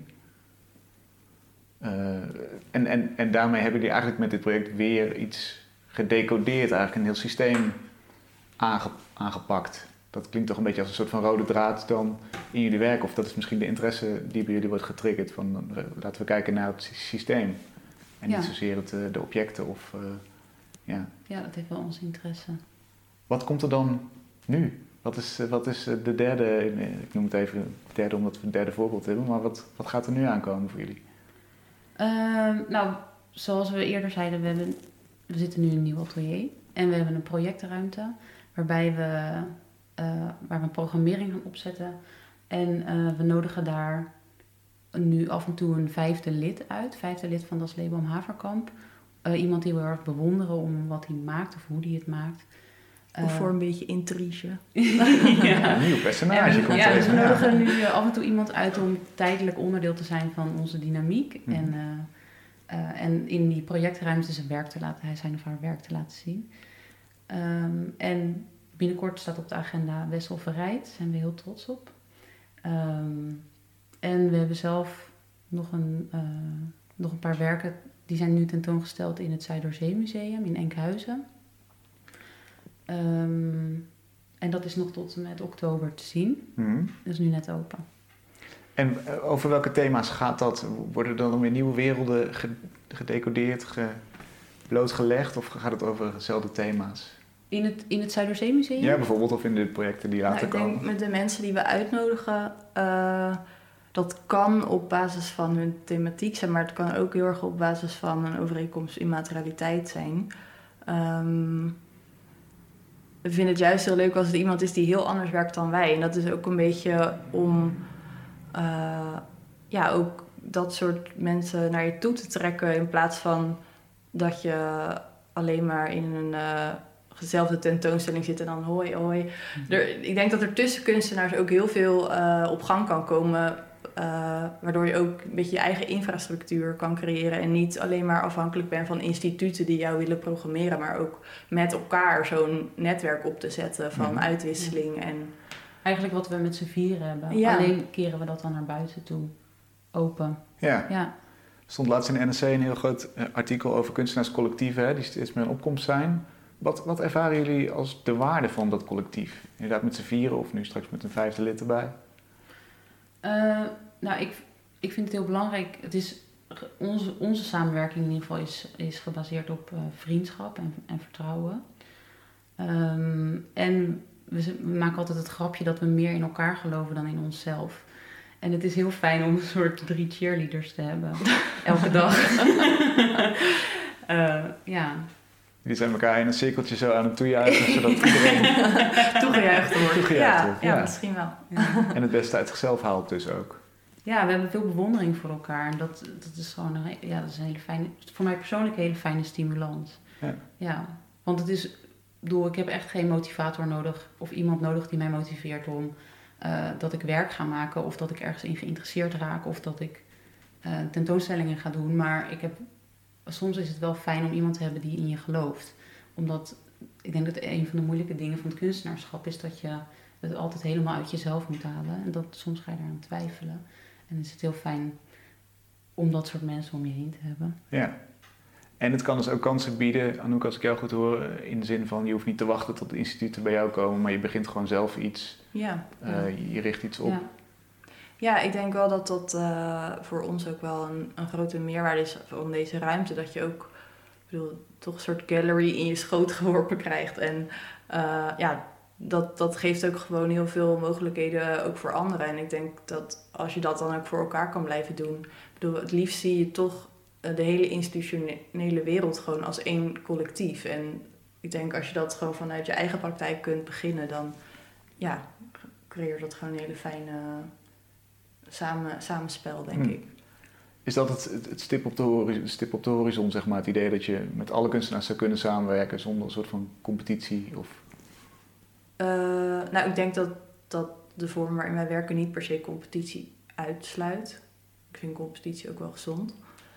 En daarmee hebben jullie eigenlijk met dit project weer iets gedecodeerd, eigenlijk een heel systeem aangepakt. Dat klinkt toch een beetje als een soort van rode draad dan in jullie werk. Of dat is misschien de interesse die bij jullie wordt getriggerd van laten we kijken naar het systeem. En niet zozeer de objecten of... Ja, dat heeft wel onze interesse. Wat komt er dan nu? Wat is de derde... Ik noem het even derde omdat we een derde voorbeeld hebben. Maar wat gaat er nu aankomen voor jullie? Zoals we eerder zeiden, we zitten nu in een nieuw atelier. En we hebben een projectruimte waarbij waar we programmering gaan opzetten. En we nodigen daar nu af en toe een vijfde lid uit. Vijfde lid van Das Leben am Haverkamp. Iemand die we heel erg bewonderen om wat hij maakt of hoe hij het maakt. Of voor een beetje intrige. Een nieuw personage komt dus we nodigen nu af en toe iemand uit om tijdelijk onderdeel te zijn van onze dynamiek. Mm-hmm. En in die projectruimte zijn of haar werk te laten zien. En binnenkort staat op de agenda Wessel Verrijd. Daar zijn we heel trots op. En we hebben zelf nog een paar werken. Die zijn nu tentoongesteld in het Zuiderzeemuseum in Enkhuizen. En dat is nog tot en met oktober te zien. Mm-hmm. Dat is nu net open. En over welke thema's gaat dat? Worden er dan weer nieuwe werelden gedecodeerd, blootgelegd? Of gaat het over dezelfde thema's? In het Zuiderzeemuseum? Ja, bijvoorbeeld. Of in de projecten die later komen. Ik denk met de mensen die we uitnodigen... dat kan op basis van hun thematiek zijn... maar het kan ook heel erg op basis van een overeenkomst immaterialiteit zijn... We vinden het juist heel leuk als het iemand is die heel anders werkt dan wij. En dat is ook een beetje om ook dat soort mensen naar je toe te trekken... in plaats van dat je alleen maar in een dezelfde tentoonstelling zit en dan hoi, hoi. Ik denk dat er tussen kunstenaars ook heel veel op gang kan komen... waardoor je ook een beetje je eigen infrastructuur kan creëren... en niet alleen maar afhankelijk bent van instituten die jou willen programmeren... maar ook met elkaar zo'n netwerk op te zetten van uitwisseling. En... Eigenlijk wat we met z'n vieren hebben. Ja. Alleen keren we dat dan naar buiten toe open. Ja. Er stond laatst in de NRC een heel groot artikel over kunstenaarscollectieven... die steeds meer in opkomst zijn. Wat ervaren jullie als de waarde van dat collectief? Inderdaad met z'n vieren of nu straks met een vijfde lid erbij? Ik vind het heel belangrijk. Het is onze samenwerking in ieder geval is gebaseerd op vriendschap en vertrouwen. En we maken altijd het grapje dat we meer in elkaar geloven dan in onszelf. En het is heel fijn om een soort 3 cheerleaders te hebben. Elke dag. Ja. Die zijn elkaar in een cirkeltje zo aan het toejuichen, zodat iedereen toegejuicht wordt. toegejuicht wordt. Ja, misschien wel. Ja. En het beste uit zichzelf haalt dus ook. Ja, we hebben veel bewondering voor elkaar. En dat is gewoon dat is een hele fijne, voor mij persoonlijk een hele fijne stimulans. Ja. Want het is, ik heb echt geen motivator nodig of iemand nodig die mij motiveert om dat ik werk ga maken of dat ik ergens in geïnteresseerd raak of dat ik tentoonstellingen ga doen. Maar soms is het wel fijn om iemand te hebben die in je gelooft. Omdat ik denk dat een van de moeilijke dingen van het kunstenaarschap is dat je het altijd helemaal uit jezelf moet halen. En dat soms ga je daaraan twijfelen. En dan is het heel fijn om dat soort mensen om je heen te hebben. Ja. En het kan dus ook kansen bieden, Anouk, als ik jou goed hoor, in de zin van je hoeft niet te wachten tot de instituten bij jou komen, maar je begint gewoon zelf iets. Ja. Je richt iets op. Ja. Ja, ik denk wel dat voor ons ook wel een grote meerwaarde is van deze ruimte. Dat je ook, toch een soort gallery in je schoot geworpen krijgt. En dat geeft ook gewoon heel veel mogelijkheden ook voor anderen. En ik denk dat als je dat dan ook voor elkaar kan blijven doen. Het liefst zie je toch de hele institutionele wereld gewoon als één collectief. En ik denk als je dat gewoon vanuit je eigen praktijk kunt beginnen, dan creëert dat gewoon een hele fijne samenspel, denk ik. Is dat het stip op de horizon, zeg maar, het idee dat je met alle kunstenaars zou kunnen samenwerken zonder een soort van competitie? Of? Ik denk dat de vorm waarin wij werken niet per se competitie uitsluit. Ik vind competitie ook wel gezond.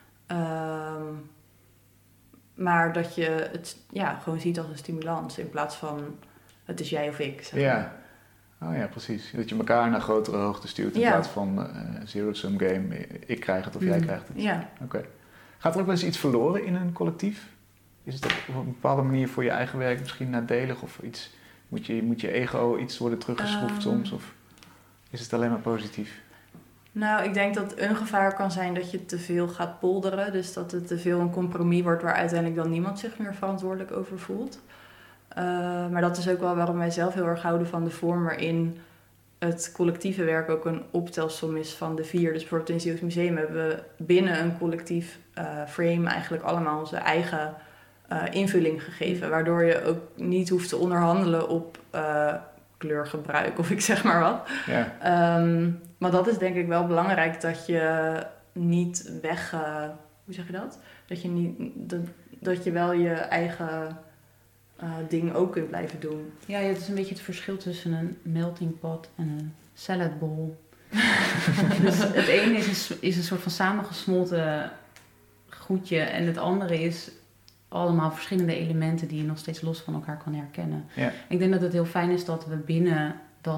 Maar dat je het gewoon ziet als een stimulans in plaats van het is jij of ik. Zeg maar. Ja. Oh ja, precies. Dat je elkaar naar grotere hoogte stuurt in plaats van zero-sum game. Ik krijg het of jij krijgt het. Ja. Oké. Gaat er ook wel eens iets verloren in een collectief? Is het op een bepaalde manier voor je eigen werk misschien nadelig? Of iets, moet je ego iets worden teruggeschroefd soms? Of is het alleen maar positief? Nou, ik denk dat een gevaar kan zijn dat je te veel gaat polderen. Dus dat het te veel een compromis wordt waar uiteindelijk dan niemand zich meer verantwoordelijk over voelt. Maar dat is ook wel waarom wij zelf heel erg houden van de vorm waarin het collectieve werk ook een optelsom is van de 4. Dus bijvoorbeeld in het Zeeuws Museum hebben we binnen een collectief frame eigenlijk allemaal onze eigen invulling gegeven. Waardoor je ook niet hoeft te onderhandelen op kleurgebruik of ik zeg maar wat. Ja. Maar dat is denk ik wel belangrijk dat je niet hoe zeg je dat? Dat je wel je eigen ding ook kunt blijven doen. Ja, het is een beetje het verschil tussen een melting pot en een salad bowl. Dus het ene is een soort van samengesmolten goedje en het andere is allemaal verschillende elementen die je nog steeds los van elkaar kan herkennen. Ja. Ik denk dat het heel fijn is dat we binnen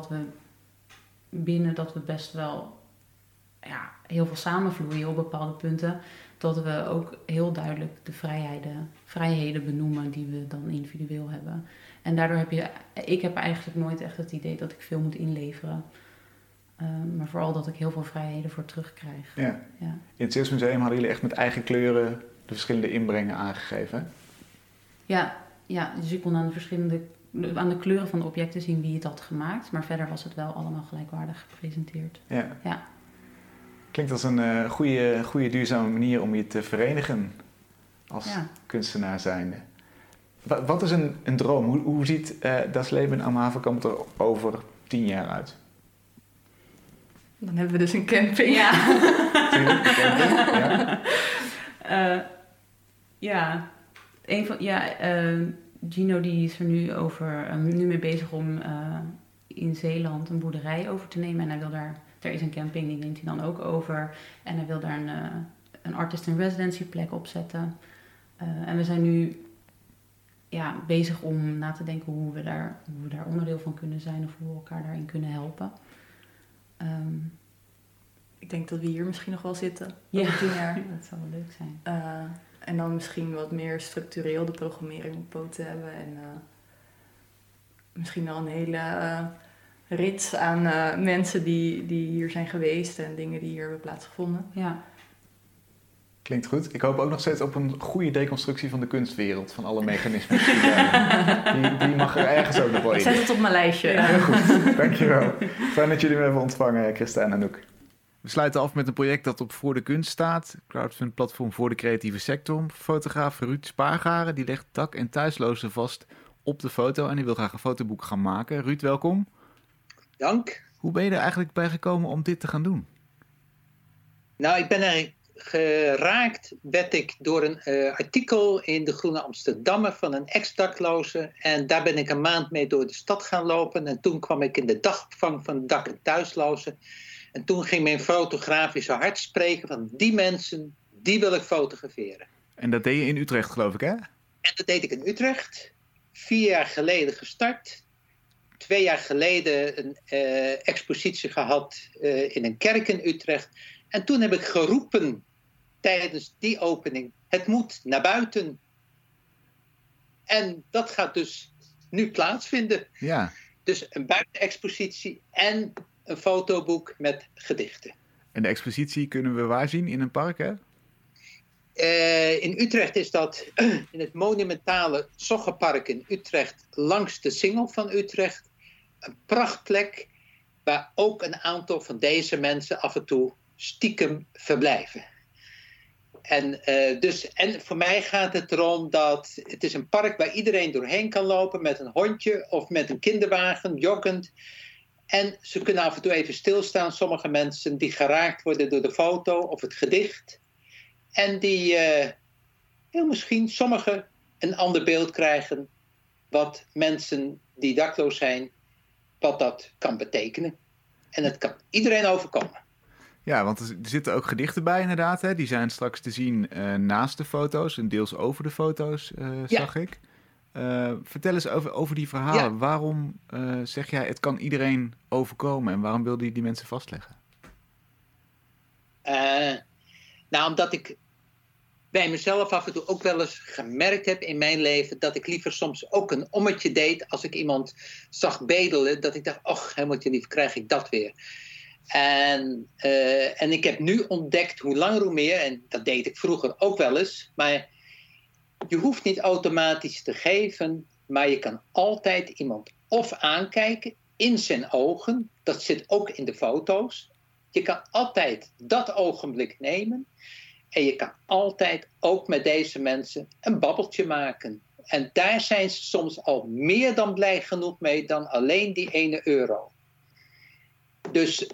dat we best wel heel veel samenvloeien op bepaalde punten, dat we ook heel duidelijk de vrijheden benoemen die we dan individueel hebben. En daardoor ik heb eigenlijk nooit echt het idee dat ik veel moet inleveren. Maar vooral dat ik heel veel vrijheden voor terugkrijg. Ja. Ja. In het Zeeuws Museum hadden jullie echt met eigen kleuren de verschillende inbrengen aangegeven. Ja, dus ik kon aan de kleuren van de objecten zien wie het had gemaakt. Maar verder was het wel allemaal gelijkwaardig gepresenteerd. Ja. Klinkt als een goede duurzame manier om je te verenigen als kunstenaar zijnde. Wat is een droom? Hoe ziet Das Leben am Havenkamp er over 10 jaar uit? Dan hebben we dus een camping. Ja. Tuurlijk, Gino die is er nu mee bezig om in Zeeland een boerderij over te nemen. En hij wil er is een camping, die neemt hij dan ook over. En hij wil daar een artist in residency plek opzetten. En we zijn nu bezig om na te denken hoe we daar onderdeel van kunnen zijn of hoe we elkaar daarin kunnen helpen. Ik denk dat we hier misschien nog wel zitten. Ja, over 10 jaar. Dat zou wel leuk zijn. En dan misschien wat meer structureel de programmering op poten hebben. En misschien al een hele rits aan mensen die hier zijn geweest en dingen die hier hebben plaatsgevonden. Ja. Klinkt goed. Ik hoop ook nog steeds op een goede deconstructie van de kunstwereld. Van alle mechanismen. Die mag er ergens ook nog wel in. Zet het op mijn lijstje. Ja. Heel goed, dankjewel. Fijn dat jullie me hebben ontvangen, Christa en Anouk. We sluiten af met een project dat op Voor de Kunst staat. Crowdfund platform voor de creatieve sector. Fotograaf Ruud Spaargaren die legt dak- en thuislozen vast op de foto. En die wil graag een fotoboek gaan maken. Ruud, welkom. Dank. Hoe ben je er eigenlijk bij gekomen om dit te gaan doen? Nou, ik ben er geraakt, werd ik door een artikel in de Groene Amsterdammer van een ex-dakloze. En daar ben ik een maand mee door de stad gaan lopen. En toen kwam ik in de dagopvang van dak- en thuislozen. En toen ging mijn fotografische hart spreken van die mensen, die wil ik fotograferen. En dat deed je in Utrecht, geloof ik, hè? En dat deed ik in Utrecht. 4 jaar geleden gestart. 2 jaar geleden een expositie gehad in een kerk in Utrecht. En toen heb ik geroepen tijdens die opening, het moet naar buiten. En dat gaat dus nu plaatsvinden. Ja. Dus een buitenexpositie en een fotoboek met gedichten. En de expositie kunnen we waar zien? In een park, hè? In Utrecht is dat in het monumentale Zoggenpark in Utrecht, langs de Singel van Utrecht. Een prachtplek waar ook een aantal van deze mensen af en toe stiekem verblijven. En voor mij gaat het erom dat het is een park waar iedereen doorheen kan lopen met een hondje of met een kinderwagen, joggend. En ze kunnen af en toe even stilstaan, sommige mensen die geraakt worden door de foto of het gedicht. En die heel misschien sommigen een ander beeld krijgen wat mensen die dakloos zijn, wat dat kan betekenen. En het kan iedereen overkomen. Ja, want er zitten ook gedichten bij inderdaad. Hè? Die zijn straks te zien naast de foto's en deels over de foto's, zag ik. Vertel eens over die verhalen. Ja. Waarom zeg jij het kan iedereen overkomen en waarom wilde je die mensen vastleggen? Nou, omdat ik bij mezelf af en toe ook wel eens gemerkt heb in mijn leven dat ik liever soms ook een ommetje deed als ik iemand zag bedelen. Dat ik dacht, ach, hemeltje lief, krijg ik dat weer. En ik heb nu ontdekt, hoe langer hoe meer, en dat deed ik vroeger ook wel eens, maar je hoeft niet automatisch te geven, maar je kan altijd iemand of aankijken in zijn ogen, dat zit ook in de foto's. Je kan altijd dat ogenblik nemen en je kan altijd ook met deze mensen een babbeltje maken. En daar zijn ze soms al meer dan blij genoeg mee dan alleen die €1. Dus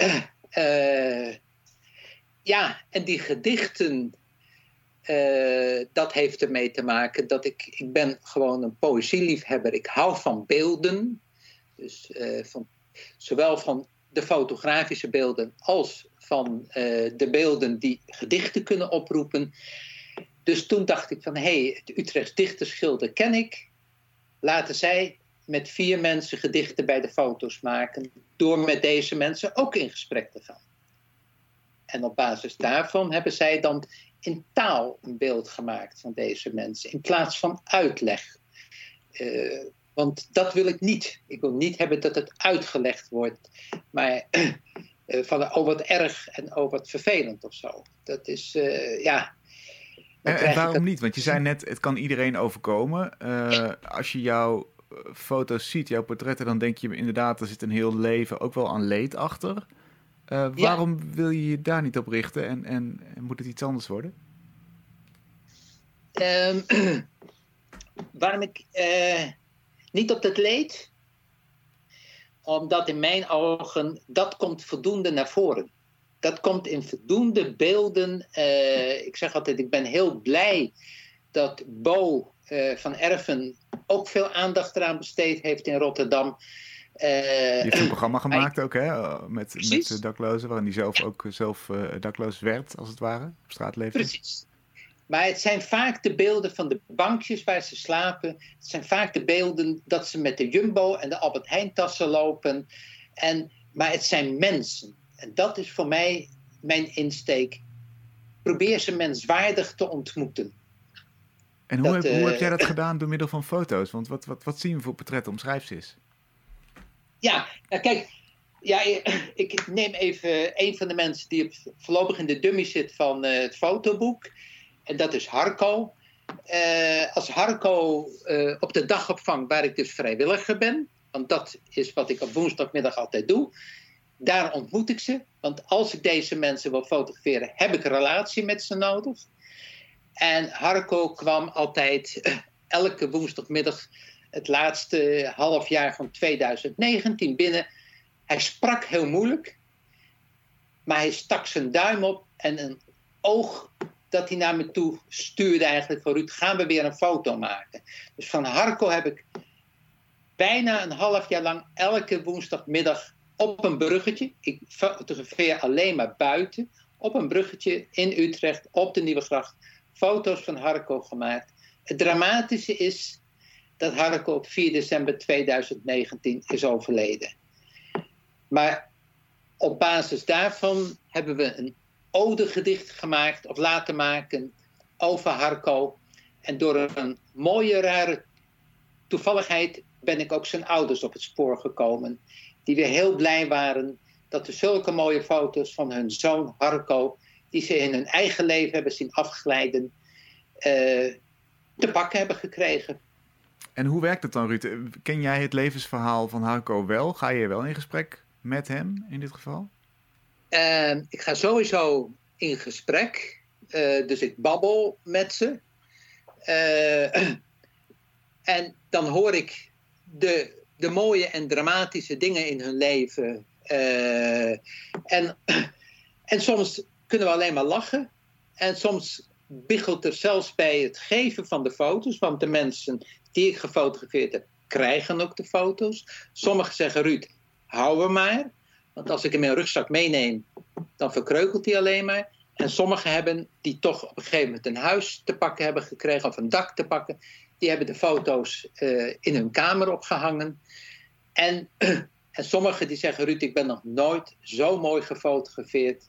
ja, en die gedichten, dat heeft ermee te maken dat ik ben gewoon een poëzieliefhebber. Ik hou van beelden, dus zowel van de fotografische beelden als van de beelden die gedichten kunnen oproepen. Dus toen dacht ik van, het Utrechts Dichtersgilde ken ik. Laten zij met 4 mensen gedichten bij de foto's maken, door met deze mensen ook in gesprek te gaan. En op basis daarvan hebben zij dan in taal een beeld gemaakt van deze mensen, in plaats van uitleg. Want dat wil ik niet. Ik wil niet hebben dat het uitgelegd wordt, maar van wat erg en wat vervelend of zo. Dat is, ja. En waarom niet? Want je zei net, het kan iedereen overkomen. Als je jouw foto's ziet, jouw portretten, dan denk je inderdaad, er zit een heel leven ook wel aan leed achter. Waarom wil je je daar niet op richten en moet het iets anders worden? Waarom ik niet op dat leed? Omdat in mijn ogen, dat komt voldoende naar voren. Dat komt in voldoende beelden. Ik zeg altijd, ik ben heel blij dat Bo van Erven ook veel aandacht eraan besteed heeft in Rotterdam. Je heeft een programma gemaakt ook, hè? Met daklozen, waarin hij zelf dakloos werd, als het ware, op straat leefde. Precies. Maar het zijn vaak de beelden van de bankjes waar ze slapen. Het zijn vaak de beelden dat ze met de Jumbo en de Albert Heijn tassen lopen. Maar het zijn mensen. En dat is voor mij mijn insteek. Probeer ze menswaardig te ontmoeten. En hoe heb jij dat gedaan door middel van foto's? Want wat zien we voor portretten? Omschrijf ze eens. Ja, nou kijk. Ja, ik neem even een van de mensen die voorlopig in de dummy zit van het fotoboek. En dat is Harco. Als Harco op de dagopvang, waar ik dus vrijwilliger ben, want dat is wat ik op woensdagmiddag altijd doe, daar ontmoet ik ze. Want als ik deze mensen wil fotograferen, heb ik een relatie met ze nodig. En Harco kwam altijd elke woensdagmiddag het laatste half jaar van 2019 binnen. Hij sprak heel moeilijk, maar hij stak zijn duim op en een oog dat hij naar me toe stuurde eigenlijk van Ruud, gaan we weer een foto maken. Dus van Harco heb ik bijna een half jaar lang elke woensdagmiddag op een bruggetje, ik fotografeer alleen maar buiten, op een bruggetje in Utrecht, op de Nieuwegracht, foto's van Harco gemaakt. Het dramatische is dat Harco op 4 december 2019 is overleden. Maar op basis daarvan hebben we een odegedicht gemaakt of laten maken over Harco. En door een mooie, rare toevalligheid ben ik ook zijn ouders op het spoor gekomen. Die weer heel blij waren dat er zulke mooie foto's van hun zoon Harco, die ze in hun eigen leven hebben zien afglijden, te pakken hebben gekregen. En hoe werkt het dan, Ruud? Ken jij het levensverhaal van Harco wel? Ga je wel in gesprek met hem in dit geval? Ik ga sowieso in gesprek. Dus ik babbel met ze. En dan hoor ik de mooie en dramatische dingen in hun leven. En soms kunnen we alleen maar lachen. En soms biggelt er zelfs bij het geven van de foto's. Want de mensen die ik gefotografeerd heb, krijgen ook de foto's. Sommigen zeggen, Ruud, hou hem maar. Want als ik hem in een rugzak meeneem, dan verkreukelt hij alleen maar. En sommigen hebben, die toch op een gegeven moment een huis te pakken hebben gekregen, of een dak te pakken, die hebben de foto's in hun kamer opgehangen. En sommigen die zeggen, Ruud, ik ben nog nooit zo mooi gefotografeerd.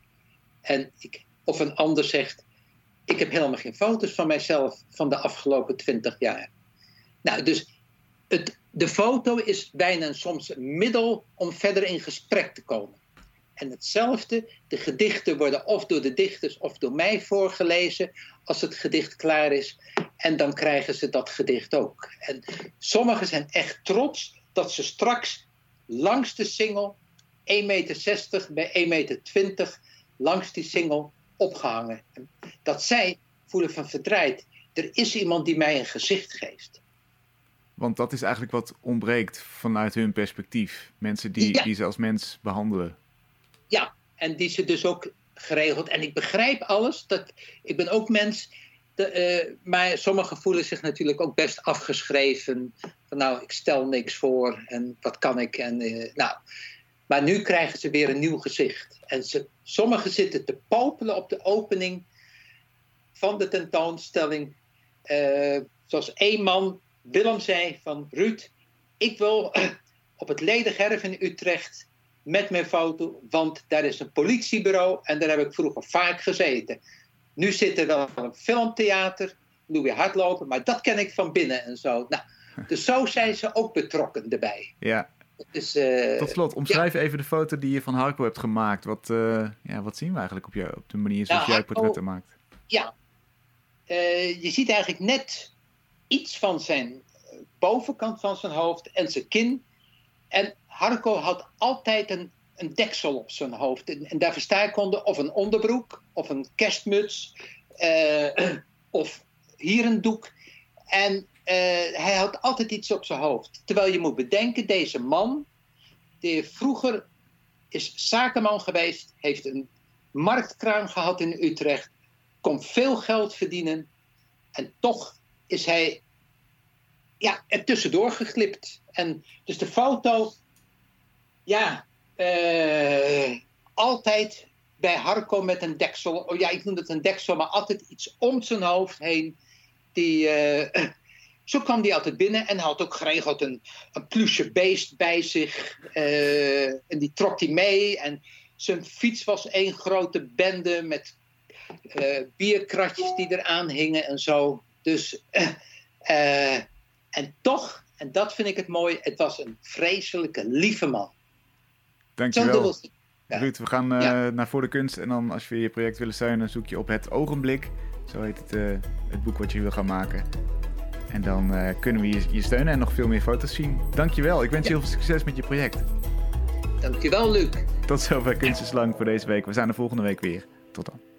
Of een ander zegt, ik heb helemaal geen foto's van mijzelf van de afgelopen 20 jaar. Nou, dus de foto is bijna soms een middel om verder in gesprek te komen. En hetzelfde, de gedichten worden of door de dichters of door mij voorgelezen als het gedicht klaar is. En dan krijgen ze dat gedicht ook. En sommigen zijn echt trots dat ze straks langs de singel 1,60 meter bij 1,20 meter langs die singel opgehangen. En dat zij voelen van verdraaid. Er is iemand die mij een gezicht geeft. Want dat is eigenlijk wat ontbreekt vanuit hun perspectief. Mensen die ze als mens behandelen. Ja, en die ze dus ook geregeld. En ik begrijp alles. Ik ben ook mens. Maar sommigen voelen zich natuurlijk ook best afgeschreven. Van nou, ik stel niks voor. En wat kan ik? Maar nu krijgen ze weer een nieuw gezicht. En sommigen zitten te popelen op de opening van de tentoonstelling. Zoals één man, Willem, zei van Ruud, ik wil op het Ledengerf in Utrecht met mijn foto, want daar is een politiebureau en daar heb ik vroeger vaak gezeten. Nu zit er wel een filmtheater, doe weer hardlopen, maar dat ken ik van binnen en zo. Nou, dus zo zijn ze ook betrokken erbij. Ja. Dus, tot slot, omschrijf even de foto die je van Harco hebt gemaakt. Wat zien we eigenlijk op de manier zoals jij portretten maakt? Ja, je ziet eigenlijk net iets van zijn bovenkant van zijn hoofd en zijn kin. En Harco had altijd een deksel op zijn hoofd. En daar versta ik onder of een onderbroek, of een kerstmuts, of hier een doek. En hij had altijd iets op zijn hoofd. Terwijl je moet bedenken, deze man, die vroeger is zakenman geweest, heeft een marktkraam gehad in Utrecht, kon veel geld verdienen en toch is hij er tussendoor geglipt. En dus de foto, altijd bij Harco met een deksel. Ik noem het een deksel, maar altijd iets om zijn hoofd heen. Zo kwam hij altijd binnen en had ook geregeld een pluche beest bij zich. En die trok hij mee. En zijn fiets was één grote bende met bierkratjes die eraan hingen en zo. Dus, en toch, en dat vind ik het mooi, het was een vreselijke lieve man. Dankjewel. Ja. Ruud, we gaan naar Voor de Kunst. En dan als we je project willen steunen, zoek je op Het Ogenblik. Zo heet het boek wat je wil gaan maken. En dan kunnen we je steunen en nog veel meer foto's zien. Dankjewel. Ik wens je heel veel succes met je project. Dankjewel, Luc. Tot zover Kunst is Lang voor deze week. We zijn er volgende week weer. Tot dan.